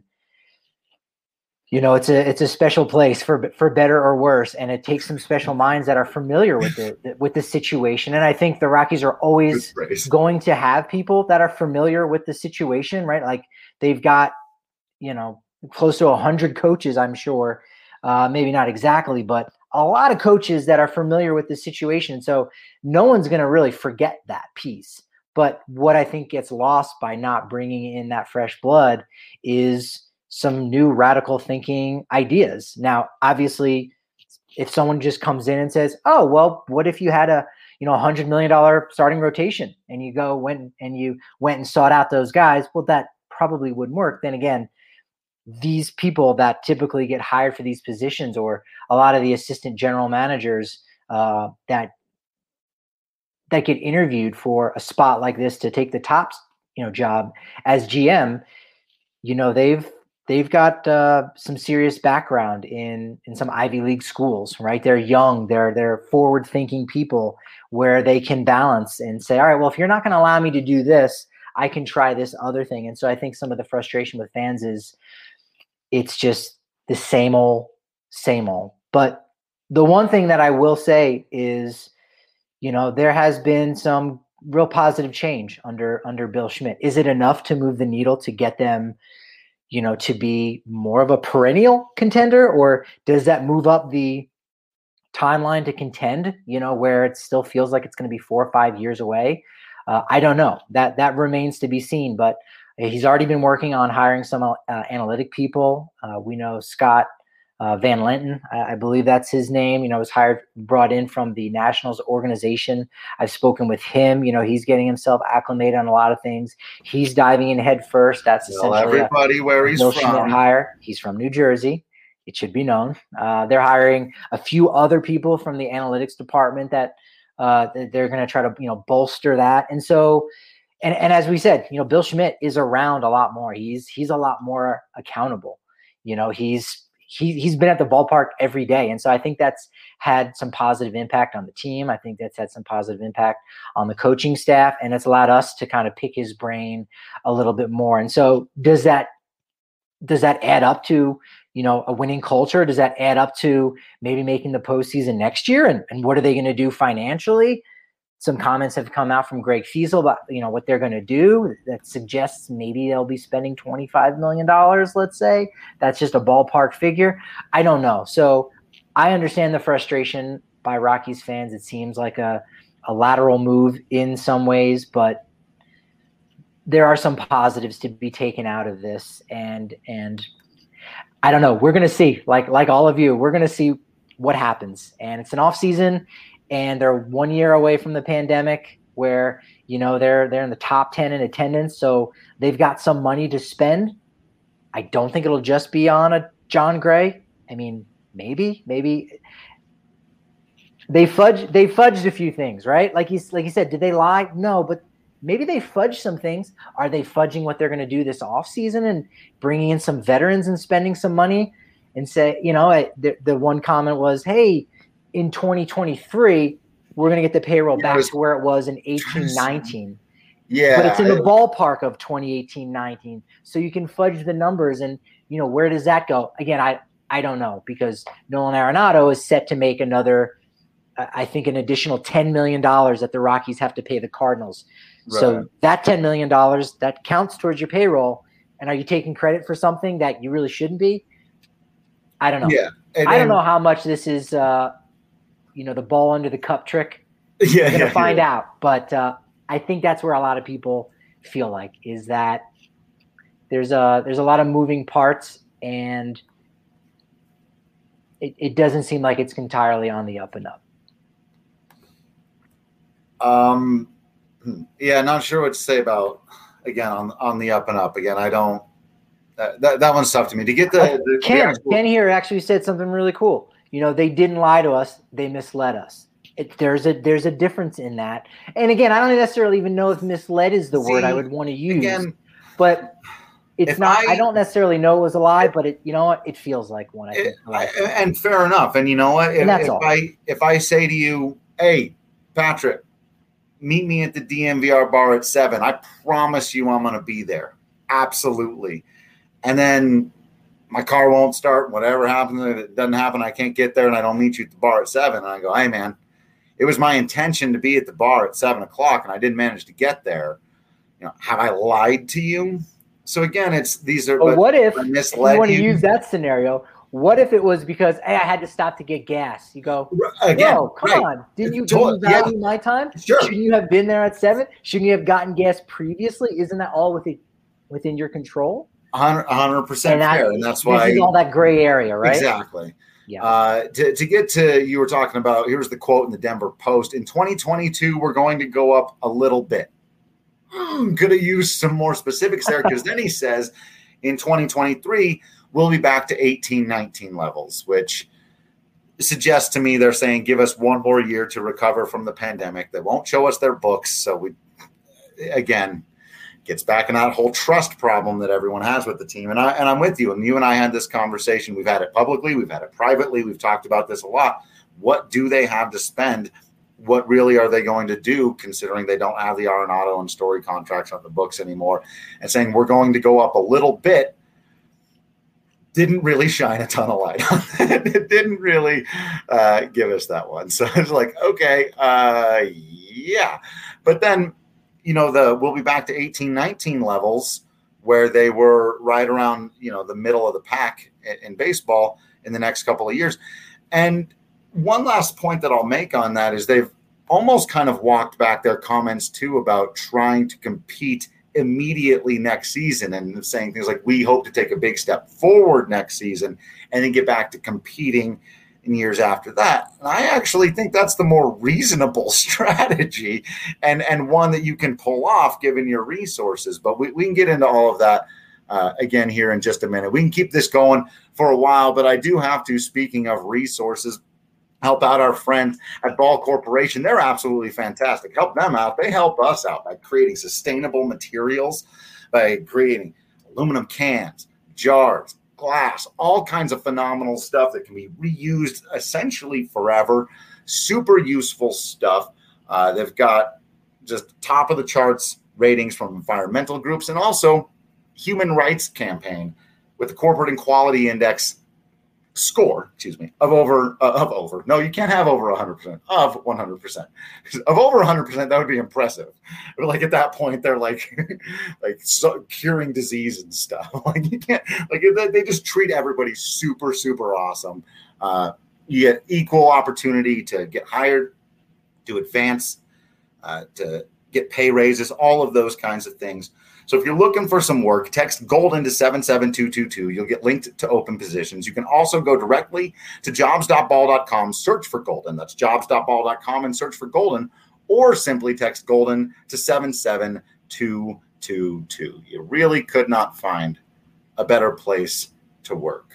it's a special place for better or worse, and it takes some special minds that are familiar with the situation. And I think the Rockies are always going to have people that are familiar with the situation, right? Like they've got, close to 100 coaches, I'm sure, maybe not exactly, but a lot of coaches that are familiar with the situation. So no one's going to really forget that piece. But what I think gets lost by not bringing in that fresh blood is some new radical thinking ideas. Now, obviously, if someone just comes in and says, oh, well, what if you had a $100 million starting rotation and you went and sought out those guys? Well, that probably wouldn't work. Then again, these people that typically get hired for these positions, or a lot of the assistant general managers that get interviewed for a spot like this to take the top, job as GM, they've they've got some serious background in some Ivy League schools, right? They're young, they're forward-thinking people where they can balance and say, all right, well, if you're not going to allow me to do this, I can try this other thing. And so I think some of the frustration with fans is it's just the same old. But the one thing that I will say is, there has been some real positive change under Bill Schmidt. Is it enough to move the needle to get them, to be more of a perennial contender, or does that move up the timeline to contend, where it still feels like it's going to be 4 or 5 years away? I don't know. That remains to be seen, but he's already been working on hiring some analytic people. We know Scott Van Lenten, I believe that's his name, was brought in from the Nationals organization. I've spoken with him. He's getting himself acclimated on a lot of things. He's diving in head first. That's essentially everybody where he's Bill from. Schmidt hire. He's from New Jersey. It should be known. They're hiring a few other people from the analytics department that they're going to try to, bolster that. And so, and as we said, Bill Schmidt is around a lot more. He's a lot more accountable. He's been at the ballpark every day. And so I think that's had some positive impact on the team. I think that's had some positive impact on the coaching staff, and it's allowed us to kind of pick his brain a little bit more. And so does that add up to, a winning culture? Does that add up to maybe making the postseason next year? And what are they going to do financially? Some comments have come out from Greg Fiesel about, what they're going to do that suggests maybe they'll be spending $25 million, let's say. That's just a ballpark figure. I don't know. So I understand the frustration by Rockies fans. It seems like a lateral move in some ways, but there are some positives to be taken out of this. And I don't know. We're going to see, like all of you, we're going to see what happens. And it's an off season, and they're 1 year away from the pandemic where, they're in the top 10 in attendance. So they've got some money to spend. I don't think it'll just be on a John Gray. I mean, maybe they fudged a few things, right? Like you said, did they lie? No, but maybe they fudged some things. Are they fudging what they're going to do this offseason and bringing in some veterans and spending some money and say, the one comment was, hey, in 2023, we're going to get the payroll back to where it was in 18-19. Yeah. But it's in the ballpark of 2018-19. So you can fudge the numbers. And, where does that go? Again, I don't know, because Nolan Arenado is set to make another, I think, an additional $10 million that the Rockies have to pay the Cardinals. Right. So that $10 million, that counts towards your payroll. And are you taking credit for something that you really shouldn't be? I don't know. Yeah. I don't know how much this is, the ball under the cup trick. Yeah. We're going to find out. But I think that's where a lot of people feel like, is that there's a lot of moving parts, and it doesn't seem like it's entirely on the up and up. Yeah, not sure what to say about, again, on the up and up. Again, I don't that one's tough to me. To get Ken here actually said something really cool. They didn't lie to us, they misled us. There's a difference in that. And again, I don't necessarily even know if misled is the word I would want to use. Again, but it's not. I don't necessarily know it was a lie, but it feels like one. I think. And fair enough. And you know what? If I say to you, hey, Patrick, meet me at the DNVR bar at 7, I promise you I'm going to be there. Absolutely. And then my car won't start. Whatever happens, if it doesn't happen, I can't get there, and I don't meet you at the bar at 7. And I go, hey, man, it was my intention to be at the bar at 7 o'clock, and I didn't manage to get there. Have I lied to you? So again, these are. But what if you want to use that scenario? What if it was because, hey, I had to stop to get gas? You go, no, come on. Didn't you value my time? Sure. Shouldn't you have been there at 7? Shouldn't you have gotten gas previously? Isn't that all within your control? 100% fair. And that's why. This is all that gray area, right? Exactly. Yeah. To get to, you were talking about, here's the quote in the Denver Post. In 2022, we're going to go up a little bit. Could have used some more specifics there, because then he says in 2023, we'll be back to 18-19 levels, which suggests to me they're saying give us one more year to recover from the pandemic. They won't show us their books. So again, Gets back in that whole trust problem that everyone has with the team. And I'm with you. And you and I had this conversation. We've had it publicly. We've had it privately. We've talked about this a lot. What do they have to spend? What really are they going to do, considering they don't have the Arenado and Story contracts on the books anymore? And saying we're going to go up a little bit didn't really shine a ton of light on that. It didn't really give us that one. So it's like, okay, yeah. But then, we'll be back to 18-19 levels where they were right around, the middle of the pack in baseball in the next couple of years. And one last point that I'll make on that is they've almost kind of walked back their comments too about trying to compete immediately next season and saying things like, we hope to take a big step forward next season and then get back to competing in years after that. And I actually think that's the more reasonable strategy and one that you can pull off given your resources. But we can get into all of that again here in just a minute. We can keep this going for a while, but I do have to, speaking of resources, help out our friends at Ball Corporation. They're absolutely fantastic. Help them out. They help us out by creating sustainable materials, by creating aluminum cans, jars, glass, all kinds of phenomenal stuff that can be reused essentially forever. Super useful stuff. They've got just top of the charts ratings from environmental groups and also human rights campaign with the Corporate Equality Index score, of over. No, you can't have over 100%, of 100%. Of over 100%, that would be impressive. But like at that point, they're like curing disease and stuff. Like you can't, like they just treat everybody super, super awesome. You get equal opportunity to get hired, to advance, to get pay raises, all of those kinds of things. So if you're looking for some work, text Golden to 77222. You'll get linked to open positions. You can also go directly to jobs.ball.com, search for Golden. That's jobs.ball.com and search for Golden, or simply text Golden to 77222. You really could not find a better place to work.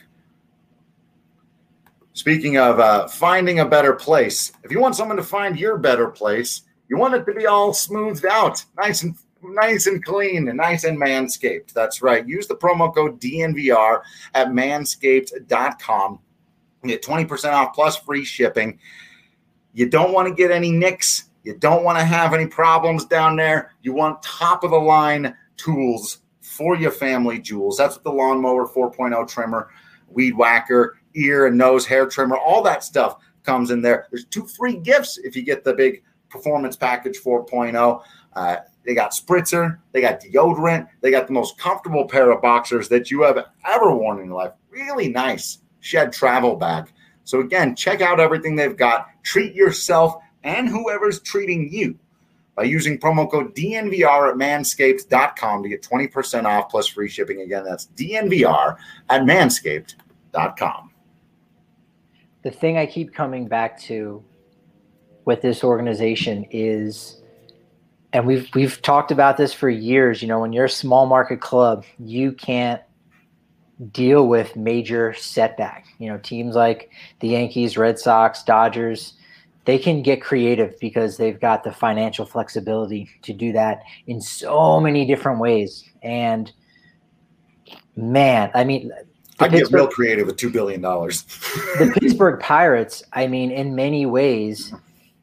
Speaking of finding a better place, if you want someone to find your better place, you want it to be all smoothed out, nice and clean and nice and Manscaped. That's right. Use the promo code DNVR at manscaped.com. You get 20% off plus free shipping. You don't want to get any nicks. You don't want to have any problems down there. You want top of the line tools for your family jewels. That's what the Lawnmower 4.0 trimmer, Weed Whacker, ear and nose hair trimmer, all that stuff comes in there. There's 2 free gifts if you get the big Performance Package 4.0. They got spritzer, they got deodorant, they got the most comfortable pair of boxers that you have ever worn in your life. Really nice shed travel bag. So again, check out everything they've got. Treat yourself and whoever's treating you by using promo code DNVR at manscaped.com to get 20% off plus free shipping. Again, that's DNVR at manscaped.com. The thing I keep coming back to with this organization is, and we've talked about this for years, when you're a small market club, you can't deal with major setback. Teams like the Yankees, Red Sox, Dodgers, they can get creative because they've got the financial flexibility to do that in so many different ways. And man, I mean, I get real creative with $2 billion. The Pittsburgh Pirates, I mean, in many ways,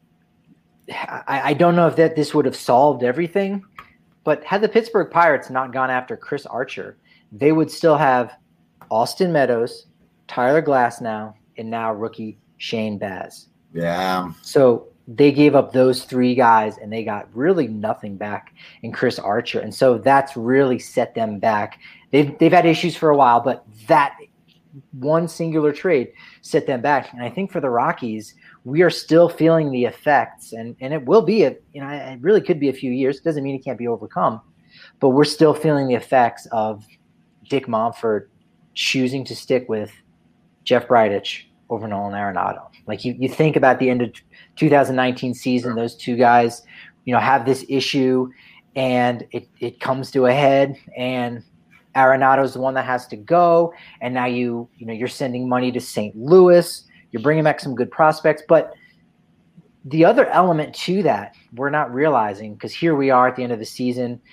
I don't know if this would have solved everything, but had the Pittsburgh Pirates not gone after Chris Archer, they would still have Austin Meadows, Tyler Glasnow, and now rookie Shane Baz. Yeah. So they gave up those 3 guys, and they got really nothing back in Chris Archer. And so that's really set them back. They've had issues for a while, but that one singular trade set them back. And I think for the Rockies, we are still feeling the effects, and it will be it really could be a few years. It doesn't mean it can't be overcome, but we're still feeling the effects of Dick Monfort choosing to stick with Jeff Bridich over Nolan Arenado. Like you think about the end of 2019 season, those 2 guys, have this issue, and it comes to a head, and Arenado's the one that has to go, and now you're sending money to St. Louis. You're bringing back some good prospects, but the other element to that we're not realizing, because here we are at the end of the season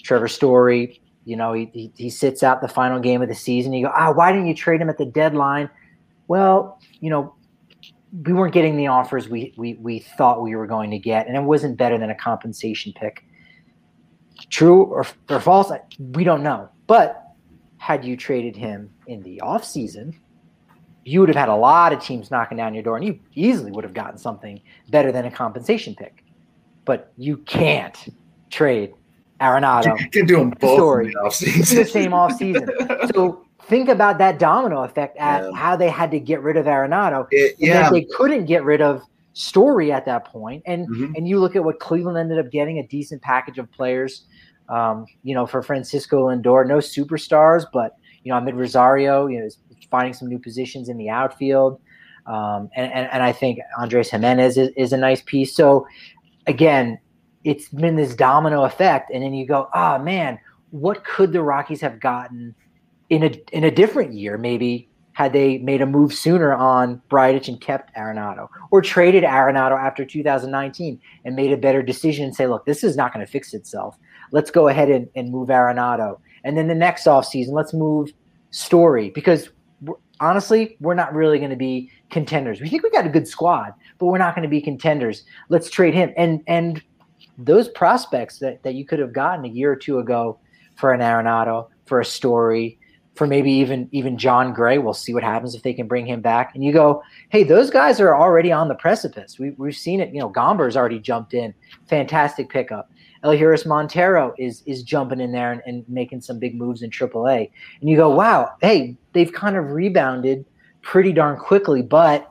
Trevor Story, he sits out the final game of the season. You go, why didn't you trade him at the deadline? Well, we weren't getting the offers we thought we were going to get, and it wasn't better than a compensation pick. True or false, we don't know. But had you traded him in the offseason, you would have had a lot of teams knocking down your door, and you easily would have gotten something better than a compensation pick. But you can't trade Arenado. You can do them both in the offseason. The same offseason. So think about that domino effect at how they had to get rid of Arenado. They couldn't get rid of Story at that point. And you look at what Cleveland ended up getting, a decent package of players, for Francisco Lindor, no superstars, but, Ahmed Rosario, is finding some new positions in the outfield. And I think Andres Jimenez is a nice piece. So again, it's been this domino effect. And then you go, man, what could the Rockies have gotten in a different year, maybe, had they made a move sooner on Bridich and kept Arenado, or traded Arenado after 2019 and made a better decision and say, look, this is not going to fix itself. Let's go ahead and move Arenado. And then the next offseason, let's move Story, because honestly, we're not really going to be contenders. We think we got a good squad, but we're not going to be contenders. Let's trade him. And those prospects that you could have gotten a year or two ago for an Arenado, for a Story, for maybe even John Gray. We'll see what happens if they can bring him back. And you go, hey, those guys are already on the precipice. We've seen it. Gomber's already jumped in. Fantastic pickup. Elihuris Montero is jumping in there and making some big moves in AAA. And you go, wow, hey, they've kind of rebounded pretty darn quickly, but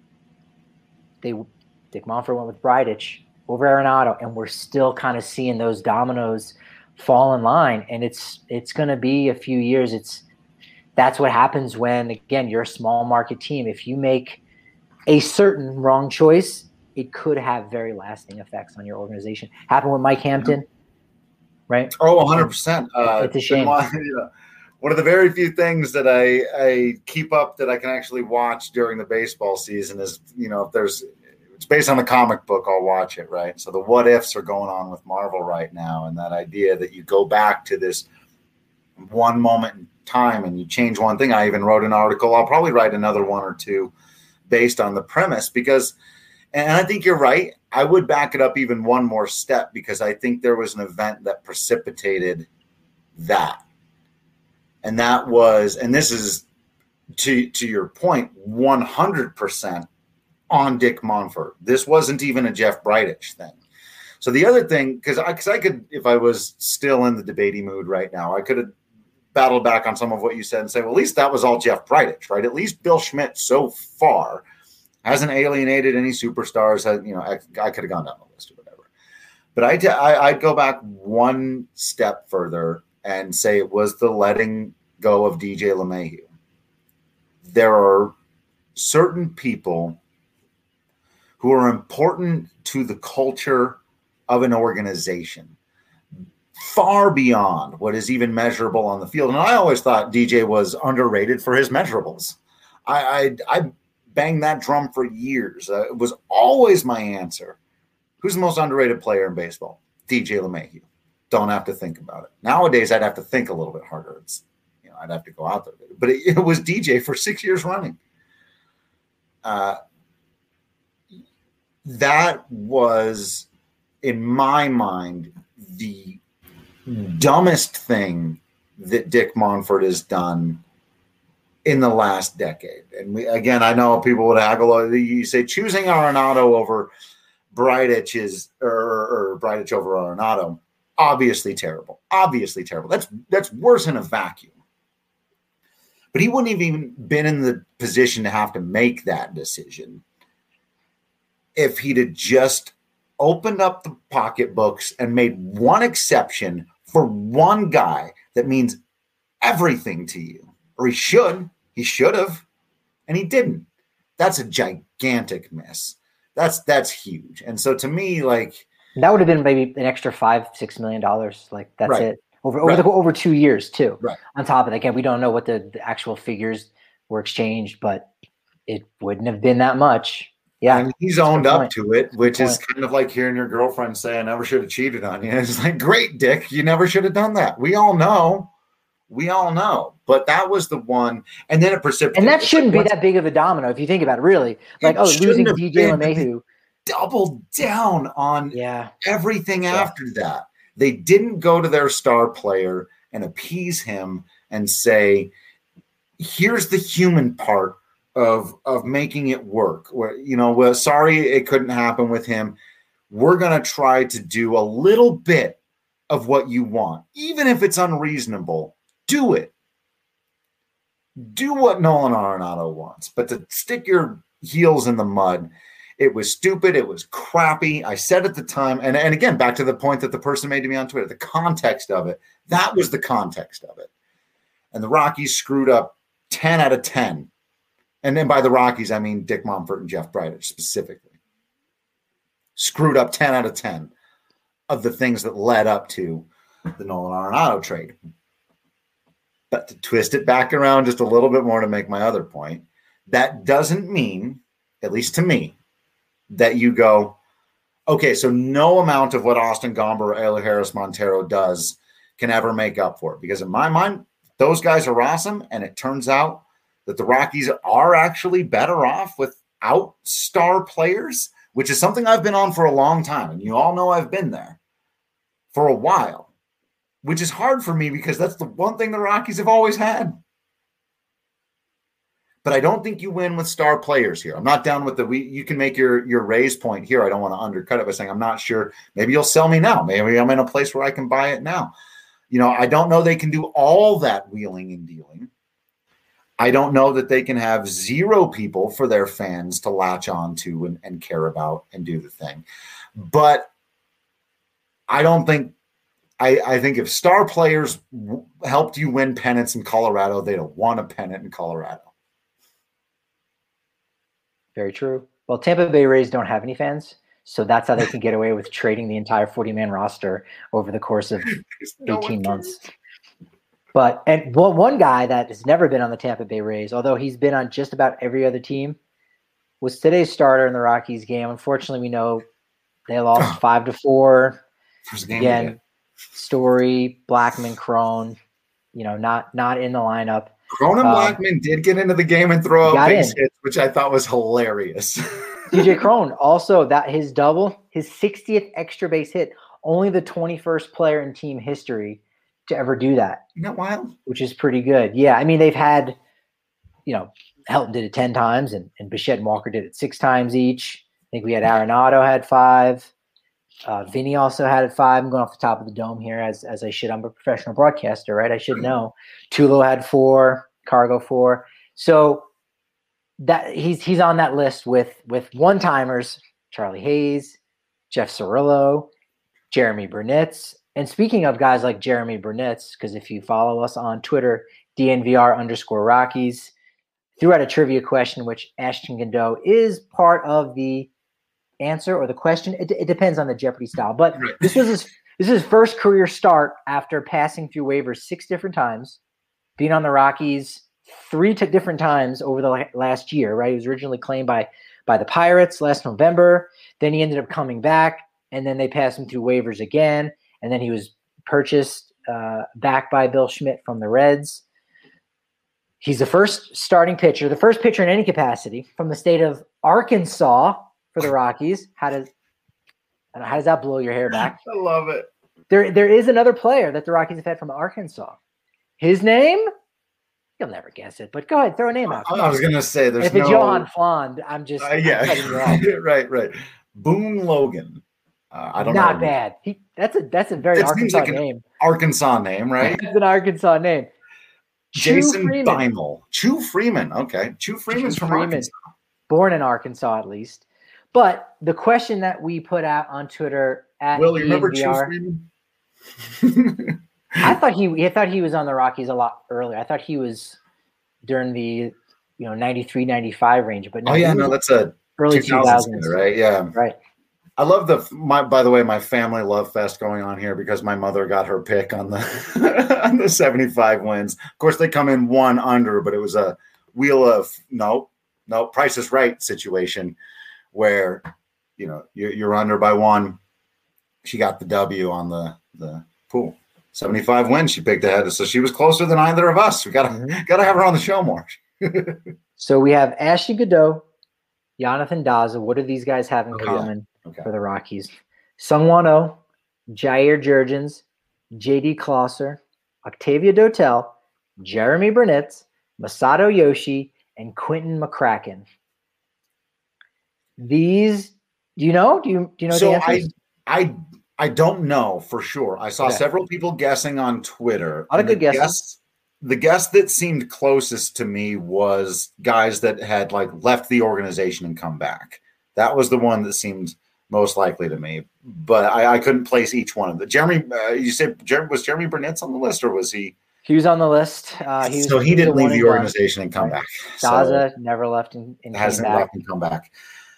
Dick Monfort went with Bridich over Arenado, and we're still kind of seeing those dominoes fall in line. And it's going to be a few years. That's what happens when, again, you're a small market team. If you make a certain wrong choice, it could have very lasting effects on your organization. Happened with Mike Hampton, right? Oh, 100%. It's a shame. One of the very few things that I keep up that I can actually watch during the baseball season is, if it's based on a comic book, I'll watch it, right? So the what ifs are going on with Marvel right now, and that idea that you go back to this one moment in time and you change one thing. I even wrote an article. I'll probably write another one or two based on the premise, because, and I think you're right, I would back it up even one more step, because I think there was an event that precipitated that. And that was, and this is to your point, 100% on Dick Monfort. This wasn't even a Jeff Bridich thing. So the other thing, because I could, if I was still in the debating mood right now, I could have battled back on some of what you said and say, well, at least that was all Jeff Bridich, right? At least Bill Schmidt so far hasn't alienated any superstars. I could have gone down the list or whatever. But I'd go back one step further and say it was the letting go of DJ LeMahieu. There are certain people who are important to the culture of an organization, far beyond what is even measurable on the field. And I always thought DJ was underrated for his measurables. I banged that drum for years. It was always my answer. Who's the most underrated player in baseball? DJ LeMahieu. Don't have to think about it. Nowadays, I'd have to think a little bit harder. I'd have to go out there. But it was DJ for 6 years running. That was, in my mind, the dumbest thing that Dick Monfort has done in the last decade. And I know people would haggle. You say choosing Arenado over Bridich or Bridich over Arenado, obviously terrible. Obviously terrible. That's worse in a vacuum. But he wouldn't have even been in the position to have to make that decision if he'd have just opened up the pocketbooks and made one exception for one guy that means everything to you. Or he should have, and he didn't. That's a gigantic miss. That's huge. And so to me, that would have been maybe an extra $5-6 million. That's right. It over 2 years too. Right. On top of that, again, we don't know what the actual figures were exchanged, but it wouldn't have been that much. Yeah. And he's owned up to it, which is kind of like hearing your girlfriend say, I never should have cheated on you. It's like, great, Dick. You never should have done that. We all know. But that was the one. And then it precipitated. And that shouldn't be that big of a domino if you think about it, really. Like, losing DJ LeMahieu. Doubled down on everything after that. They didn't go to their star player and appease him and say, here's the human part of making it work. We're sorry it couldn't happen with him. We're going to try to do a little bit of what you want. Even if it's unreasonable, do it. Do what Nolan Arenado wants. But to stick your heels in the mud, it was stupid. It was crappy. I said at the time, and again, back to the point that the person made to me on Twitter, the context of it, that was the context of it. And the Rockies screwed up 10 out of 10. And then by the Rockies, I mean Dick Monfort and Jeff Bridich specifically. Screwed up 10 out of 10 of the things that led up to the Nolan Arenado trade. But to twist it back around just a little bit more to make my other point, that doesn't mean, at least to me, that you go, okay, so no amount of what Austin Gomber or Elehuris Montero does can ever make up for it. Because in my mind, those guys are awesome, and it turns out that the Rockies are actually better off without star players, which is something I've been on for a long time. And you all know I've been there for a while, which is hard for me because that's the one thing the Rockies have always had. But I don't think you win with star players here. I'm not down with you can make your raise point here. I don't want to undercut it by saying I'm not sure. Maybe you'll sell me now. Maybe I'm in a place where I can buy it now. I don't know they can do all that wheeling and dealing. I don't know that they can have zero people for their fans to latch on to and care about and do the thing. But I don't think I think if star players helped you win pennants in Colorado, they'd have won a pennant in Colorado. Very true. Well, Tampa Bay Rays don't have any fans, so that's how they can get away with trading the entire 40-man roster over the course of 18 months. But one guy that has never been on the Tampa Bay Rays, although he's been on just about every other team, was today's starter in the Rockies game. Unfortunately, we know they lost 5-4. Again, Story, Blackmon, Cron, not in the lineup. Cron and Blackmon did get into the game and throw out base hits, which I thought was hilarious. DJ Cron also, that his double, his 60th extra base hit, only the 21st player in team history to ever do that. Isn't that wild? Which is pretty good. Yeah, I mean, they've had, Helton did it 10 times, and Bichette and Walker did it 6 times each. I think we had Arenado had 5. Vinny also had it 5. I'm going off the top of the dome here as I should. I'm a professional broadcaster, right? I should know. Tulo had 4, Cargo 4. So that he's on that list with one-timers, Charlie Hayes, Jeff Cirillo, Jeremy Burnitz. And speaking of guys like Jeremy Burnitz, because if you follow us on Twitter, DNVR_Rockies, threw out a trivia question, which Ashton Gando is part of the answer or the question. It depends on the Jeopardy style. But this is his first career start after passing through waivers 6 different times, being on the Rockies 3 different times over the last year, right? He was originally claimed by the Pirates last November. Then he ended up coming back, and then they passed him through waivers again. And then he was purchased back by Bill Schmidt from the Reds. He's the first starting pitcher, the first pitcher in any capacity from the state of Arkansas for the Rockies. How does that blow your hair back? I love it. There is another player that the Rockies have had from Arkansas. His name? You'll never guess it, but go ahead, throw a name out. I was going to say there's if it's Johan Flond, I'm just right. Boone Logan. I don't know. Not bad. That's a very Arkansas name. Arkansas name, right? It's an Arkansas name. Jason Beimel. Chew Freeman. Okay. Chew Freeman's from Arkansas. Born in Arkansas, at least. But the question that we put out on Twitter at Will, you remember Chew Freeman? I thought he was on the Rockies a lot earlier. I thought he was during the 93, 95 range. But no, that's a early 2000s, right? Yeah, right. I love by the way, my family love fest going on here because my mother got her pick on the on the 75 wins. Of course, they come in 1 under, but it was a wheel of no Price is Right situation where, you're under by 1. She got the W on the pool. 75 wins she picked ahead. So she was closer than either of us. We gotta have her on the show more. So we have Ashley Godot, Jonathan Daza. What do these guys have in common for the Rockies? Sungwon Oh, Jair Jurgens, JD Klosser, Octavia Dotel, Jeremy Burnitz, Masato Yoshi, and Quentin McCracken. These, do you know So the answers? I don't know for sure. I saw several people guessing on Twitter. A lot of good guesses. The guess that seemed closest to me was guys that had left the organization and come back. That was the one that seemed most likely to me, but I couldn't place each one of them. Jeremy, you said was Jeremy Burnitz on the list, or was he? He was on the list. He didn't leave the organization and come back. Daza never left and hasn't left and come back.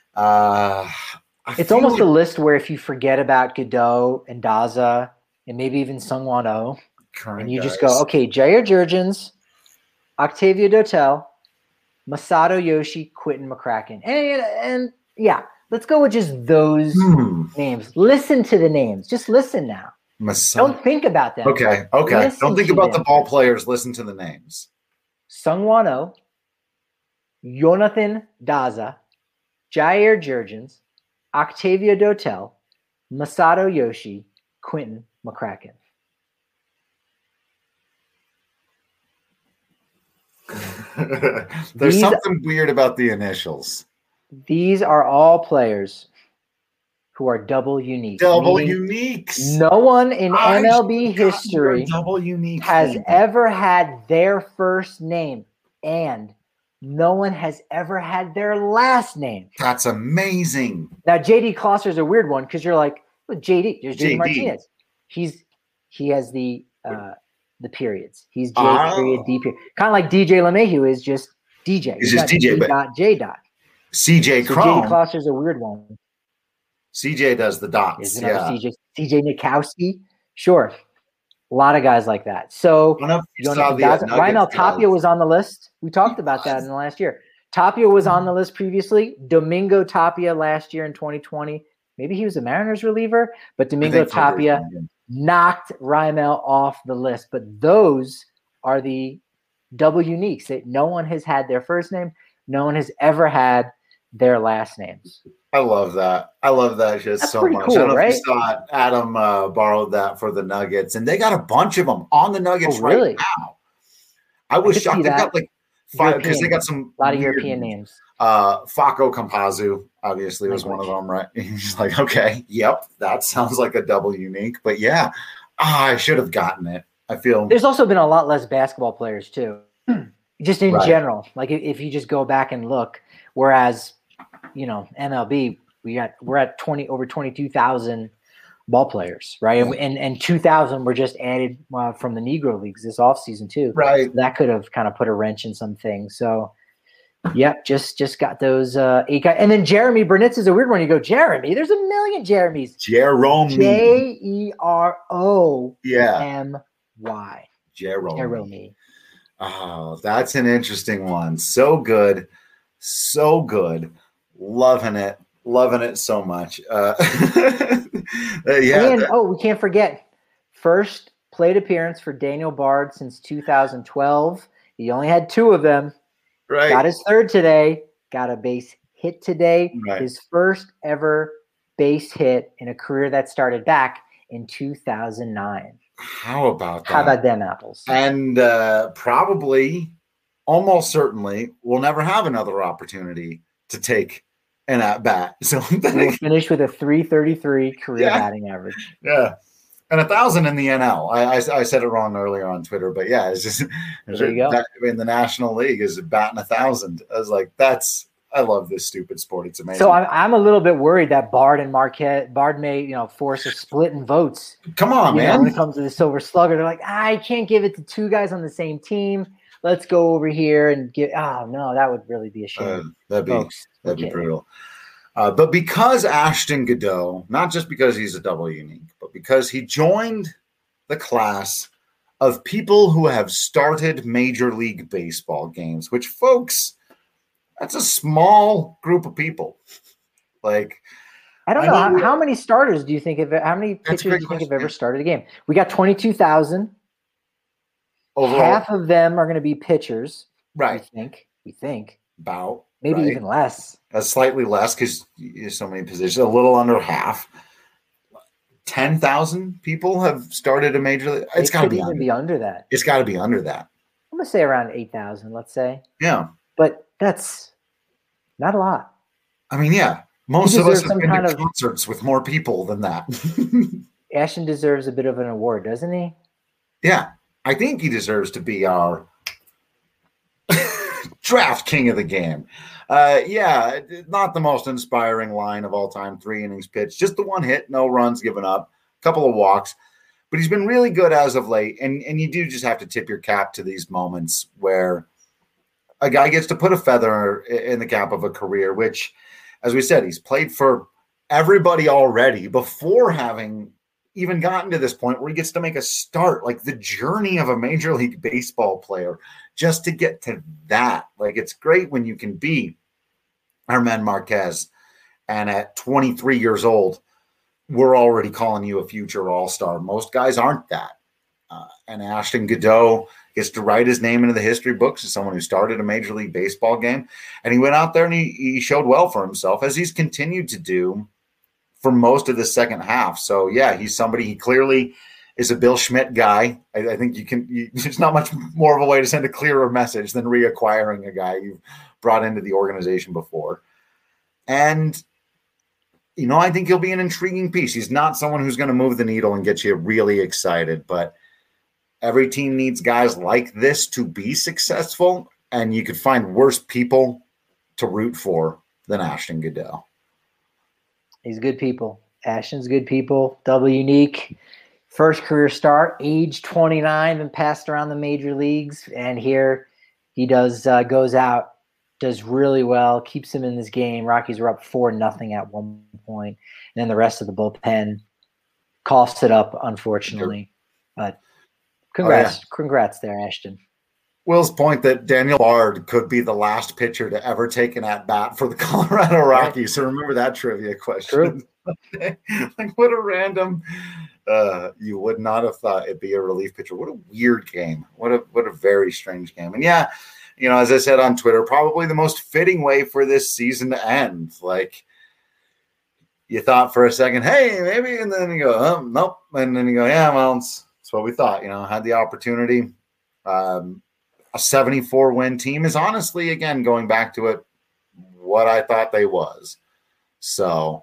It's almost a list where if you forget about Godot and Daza and maybe even Sungwon Oh, and you just go, okay, Jair Jurgens, Octavia Dotel, Masato Yoshi, Quentin McCracken. And yeah, let's go with just those names. Listen to the names. Just listen now. Don't think about them. Okay. Don't think about the ball players. Listen to the names. Sungwon Oh, Jonathan Daza, Jair Jurgens, Octavia Dotel, Masato Yoshi, Quentin McCracken. There's something weird about the initials. These are all players who are double unique. Double uniques. No one in MLB history has ever had their first name, and no one has ever had their last name. That's amazing. Now, JD Klosser is a weird one because you're like, well, JD, there's JD Martinez. He has the periods. He's J period, D period. Kind of like DJ LeMahieu is just DJ. He's just DJ, D dot, J dot. CJ so Cron. JD Klosser is a weird one. CJ does the dots. CJ Nikowski. Sure. A lot of guys like that. So Raimel Tapia was on the list. We talked about that in the last year. Tapia was on the list previously. Domingo Tapia last year in 2020. Maybe he was a Mariners reliever, but Domingo Tapia knocked Raimel off the list. But those are the double uniques that no one has had their first name. No one has ever had their last names. I love that. I love that shit so much. Cool, I don't know right? if you saw it. Adam borrowed that for the Nuggets, and they got a bunch of them on the Nuggets right now. I was shocked. They got like 5 because they got some a lot of European names. Fako Campazzo obviously was one of them, right? He's like, okay, yep, that sounds like a double unique, but yeah, I should have gotten it. I feel there's also been a lot less basketball players too, just in general. Like if you just go back and look, whereas MLB, we're at over 22,000 ball players, right? And 2,000 were just added from the Negro Leagues this offseason too. Right. So that could have kind of put a wrench in some things. So, yep, just got those 8 guys. And then Jeremy Burnitz is a weird one. You go, Jeremy, there's a million Jeremys. Jerome. Jeromy. Jeremy. Oh, that's an interesting one. So good. So good. Loving it so much. We can't forget first plate appearance for Daniel Bard since 2012. He only had 2 of them. Right. Got his 3rd today. Got a base hit today. Right. His first ever base hit in a career that started back in 2009. How about that? How about them apples? And probably, almost certainly, we'll never have another opportunity to take an at bat. So we'll finish with a 333 career batting average. Yeah. And 1,000 in the NL. I said it wrong earlier on Twitter, but yeah, it's just there you go. In the National League is batting 1,000. I was like, I love this stupid sport. It's amazing. So I'm a little bit worried that Bard may force a split in votes. Come on, man. When it comes to the Silver Slugger, they're like, I can't give it to 2 guys on the same team. Let's go over here and get. Oh no, that would really be a shame. That'd be brutal. But because Ashton Godot, not just because he's a double unique, but because he joined the class of people who have started Major League Baseball games, which, folks, that's a small group of people. Like, I don't know. How many starters do you think how many That's a pitchers do great you think have question, ever started a game? We got 22,000. overall, Half of them are going to be pitchers. right? We think. About Maybe right? even less. Slightly less because there's so many positions. A little under half. 10,000 people have started a major league. It's got to be under that. It's got to be under that. I'm going to say around 8,000, let's say. Yeah. But that's not a lot. I mean, yeah. Most of us have been to concerts with more people than that. Ashton deserves a bit of an award, doesn't he? Yeah. I think he deserves to be our draft king of the game. Yeah, not the most inspiring line of all time, 3 innings pitched. Just the one hit, no runs given up, a couple of walks. But he's been really good as of late. And you do just have to tip your cap to these moments where a guy gets to put a feather in the cap of a career, which, as we said, he's played for everybody already before having even gotten to this point where he gets to make a start. Like the journey of a Major League Baseball player just to get to that. Like it's great when you can be Germán Marquez and at 23 years old, we're already calling you a future all-star. Most guys aren't that. And Ashton Goudeau gets to write his name into the history books as someone who started a Major League Baseball game. And he went out there and he showed well for himself, as he's continued to do for most of the second half. So, yeah, he's somebody, he clearly is a Bill Schmidt guy. I think there's not much more of a way to send a clearer message than reacquiring a guy you've brought into the organization before. And, you know, I think he'll be an intriguing piece. He's not someone who's going to move the needle and get you really excited, but every team needs guys like this to be successful, and you could find worse people to root for than Ashton Goudeau. He's good people. Ashton's good people. Double unique. First career start, age 29, and passed around the major leagues. And here he does goes out, does really well, keeps him in this game. Rockies were up 4-0 at one point, and then the rest of the bullpen coughs it up, unfortunately. But congrats there, Ashton. Will's point that Daniel Bard could be the last pitcher to ever take an at-bat for the Colorado Rockies. So remember that trivia question. Like what a random you would not have thought it'd be a relief pitcher. What a weird game. What a very strange game. And yeah, you know, as I said on Twitter, probably the most fitting way for this season to end. Like you thought for a second, hey, maybe, and then you go, oh, nope. And then you go, yeah, well, it's what we thought, you know, had the opportunity. A 74-win team is honestly, again, going back to it, what I thought they was. So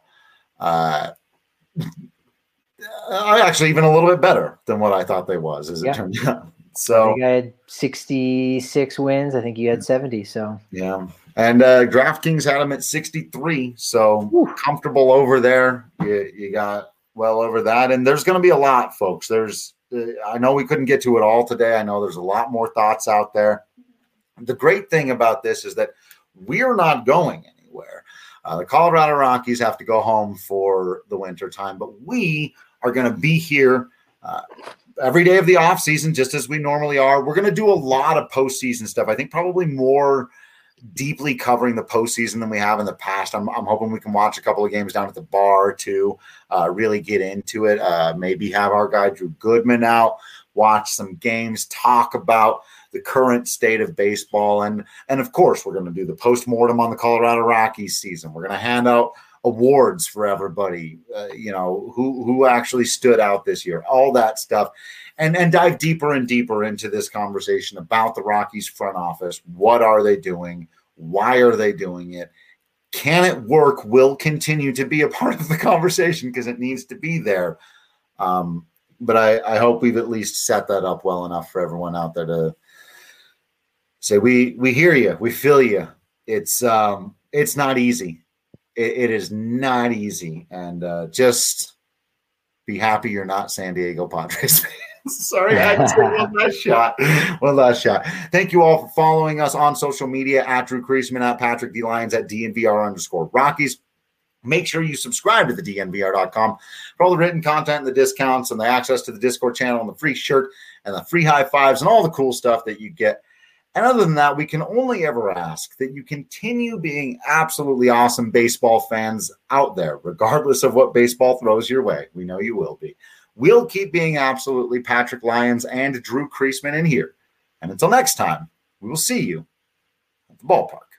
actually even a little bit better than what I thought they was, as it turned out. So I think I had 66 wins. I think you had 70. So yeah. And DraftKings had them at 63. So comfortable over there. You got well over that. And there's going to be a lot, folks. I know we couldn't get to it all today. I know there's a lot more thoughts out there. The great thing about this is that we're not going anywhere. The Colorado Rockies have to go home for the winter time, but we are going to be here every day of the off season, just as we normally are. We're going to do a lot of postseason stuff. I think probably more deeply covering the postseason than we have in the past. I'm hoping we can watch a couple of games down at the bar to really get into it. Maybe have our guy Drew Goodman out, watch some games, talk about the current state of baseball. And of course, we're going to do the postmortem on the Colorado Rockies season. We're going to hand out awards for everybody, who actually stood out this year, all that stuff. And dive deeper and deeper into this conversation about the Rockies front office. What are they doing? Why are they doing it? Can it work? Will continue to be a part of the conversation because it needs to be there. But I hope we've at least set that up well enough for everyone out there to say, we hear you. We feel you. It's not easy. It is not easy. And just be happy you're not San Diego Padres fans. Sorry, I had to take one last shot. Thank you all for following us on social media at Drew Creasman, at Patrick D. Lyons, at DNVR_Rockies. Make sure you subscribe to the DNVR.com for all the written content and the discounts and the access to the Discord channel and the free shirt and the free high fives and all the cool stuff that you get And other than that, we can only ever ask that you continue being absolutely awesome baseball fans out there, regardless of what baseball throws your way. We know you will be. We'll keep being absolutely Patrick Lyons and Drew Creasman in here. And until next time, we will see you at the ballpark.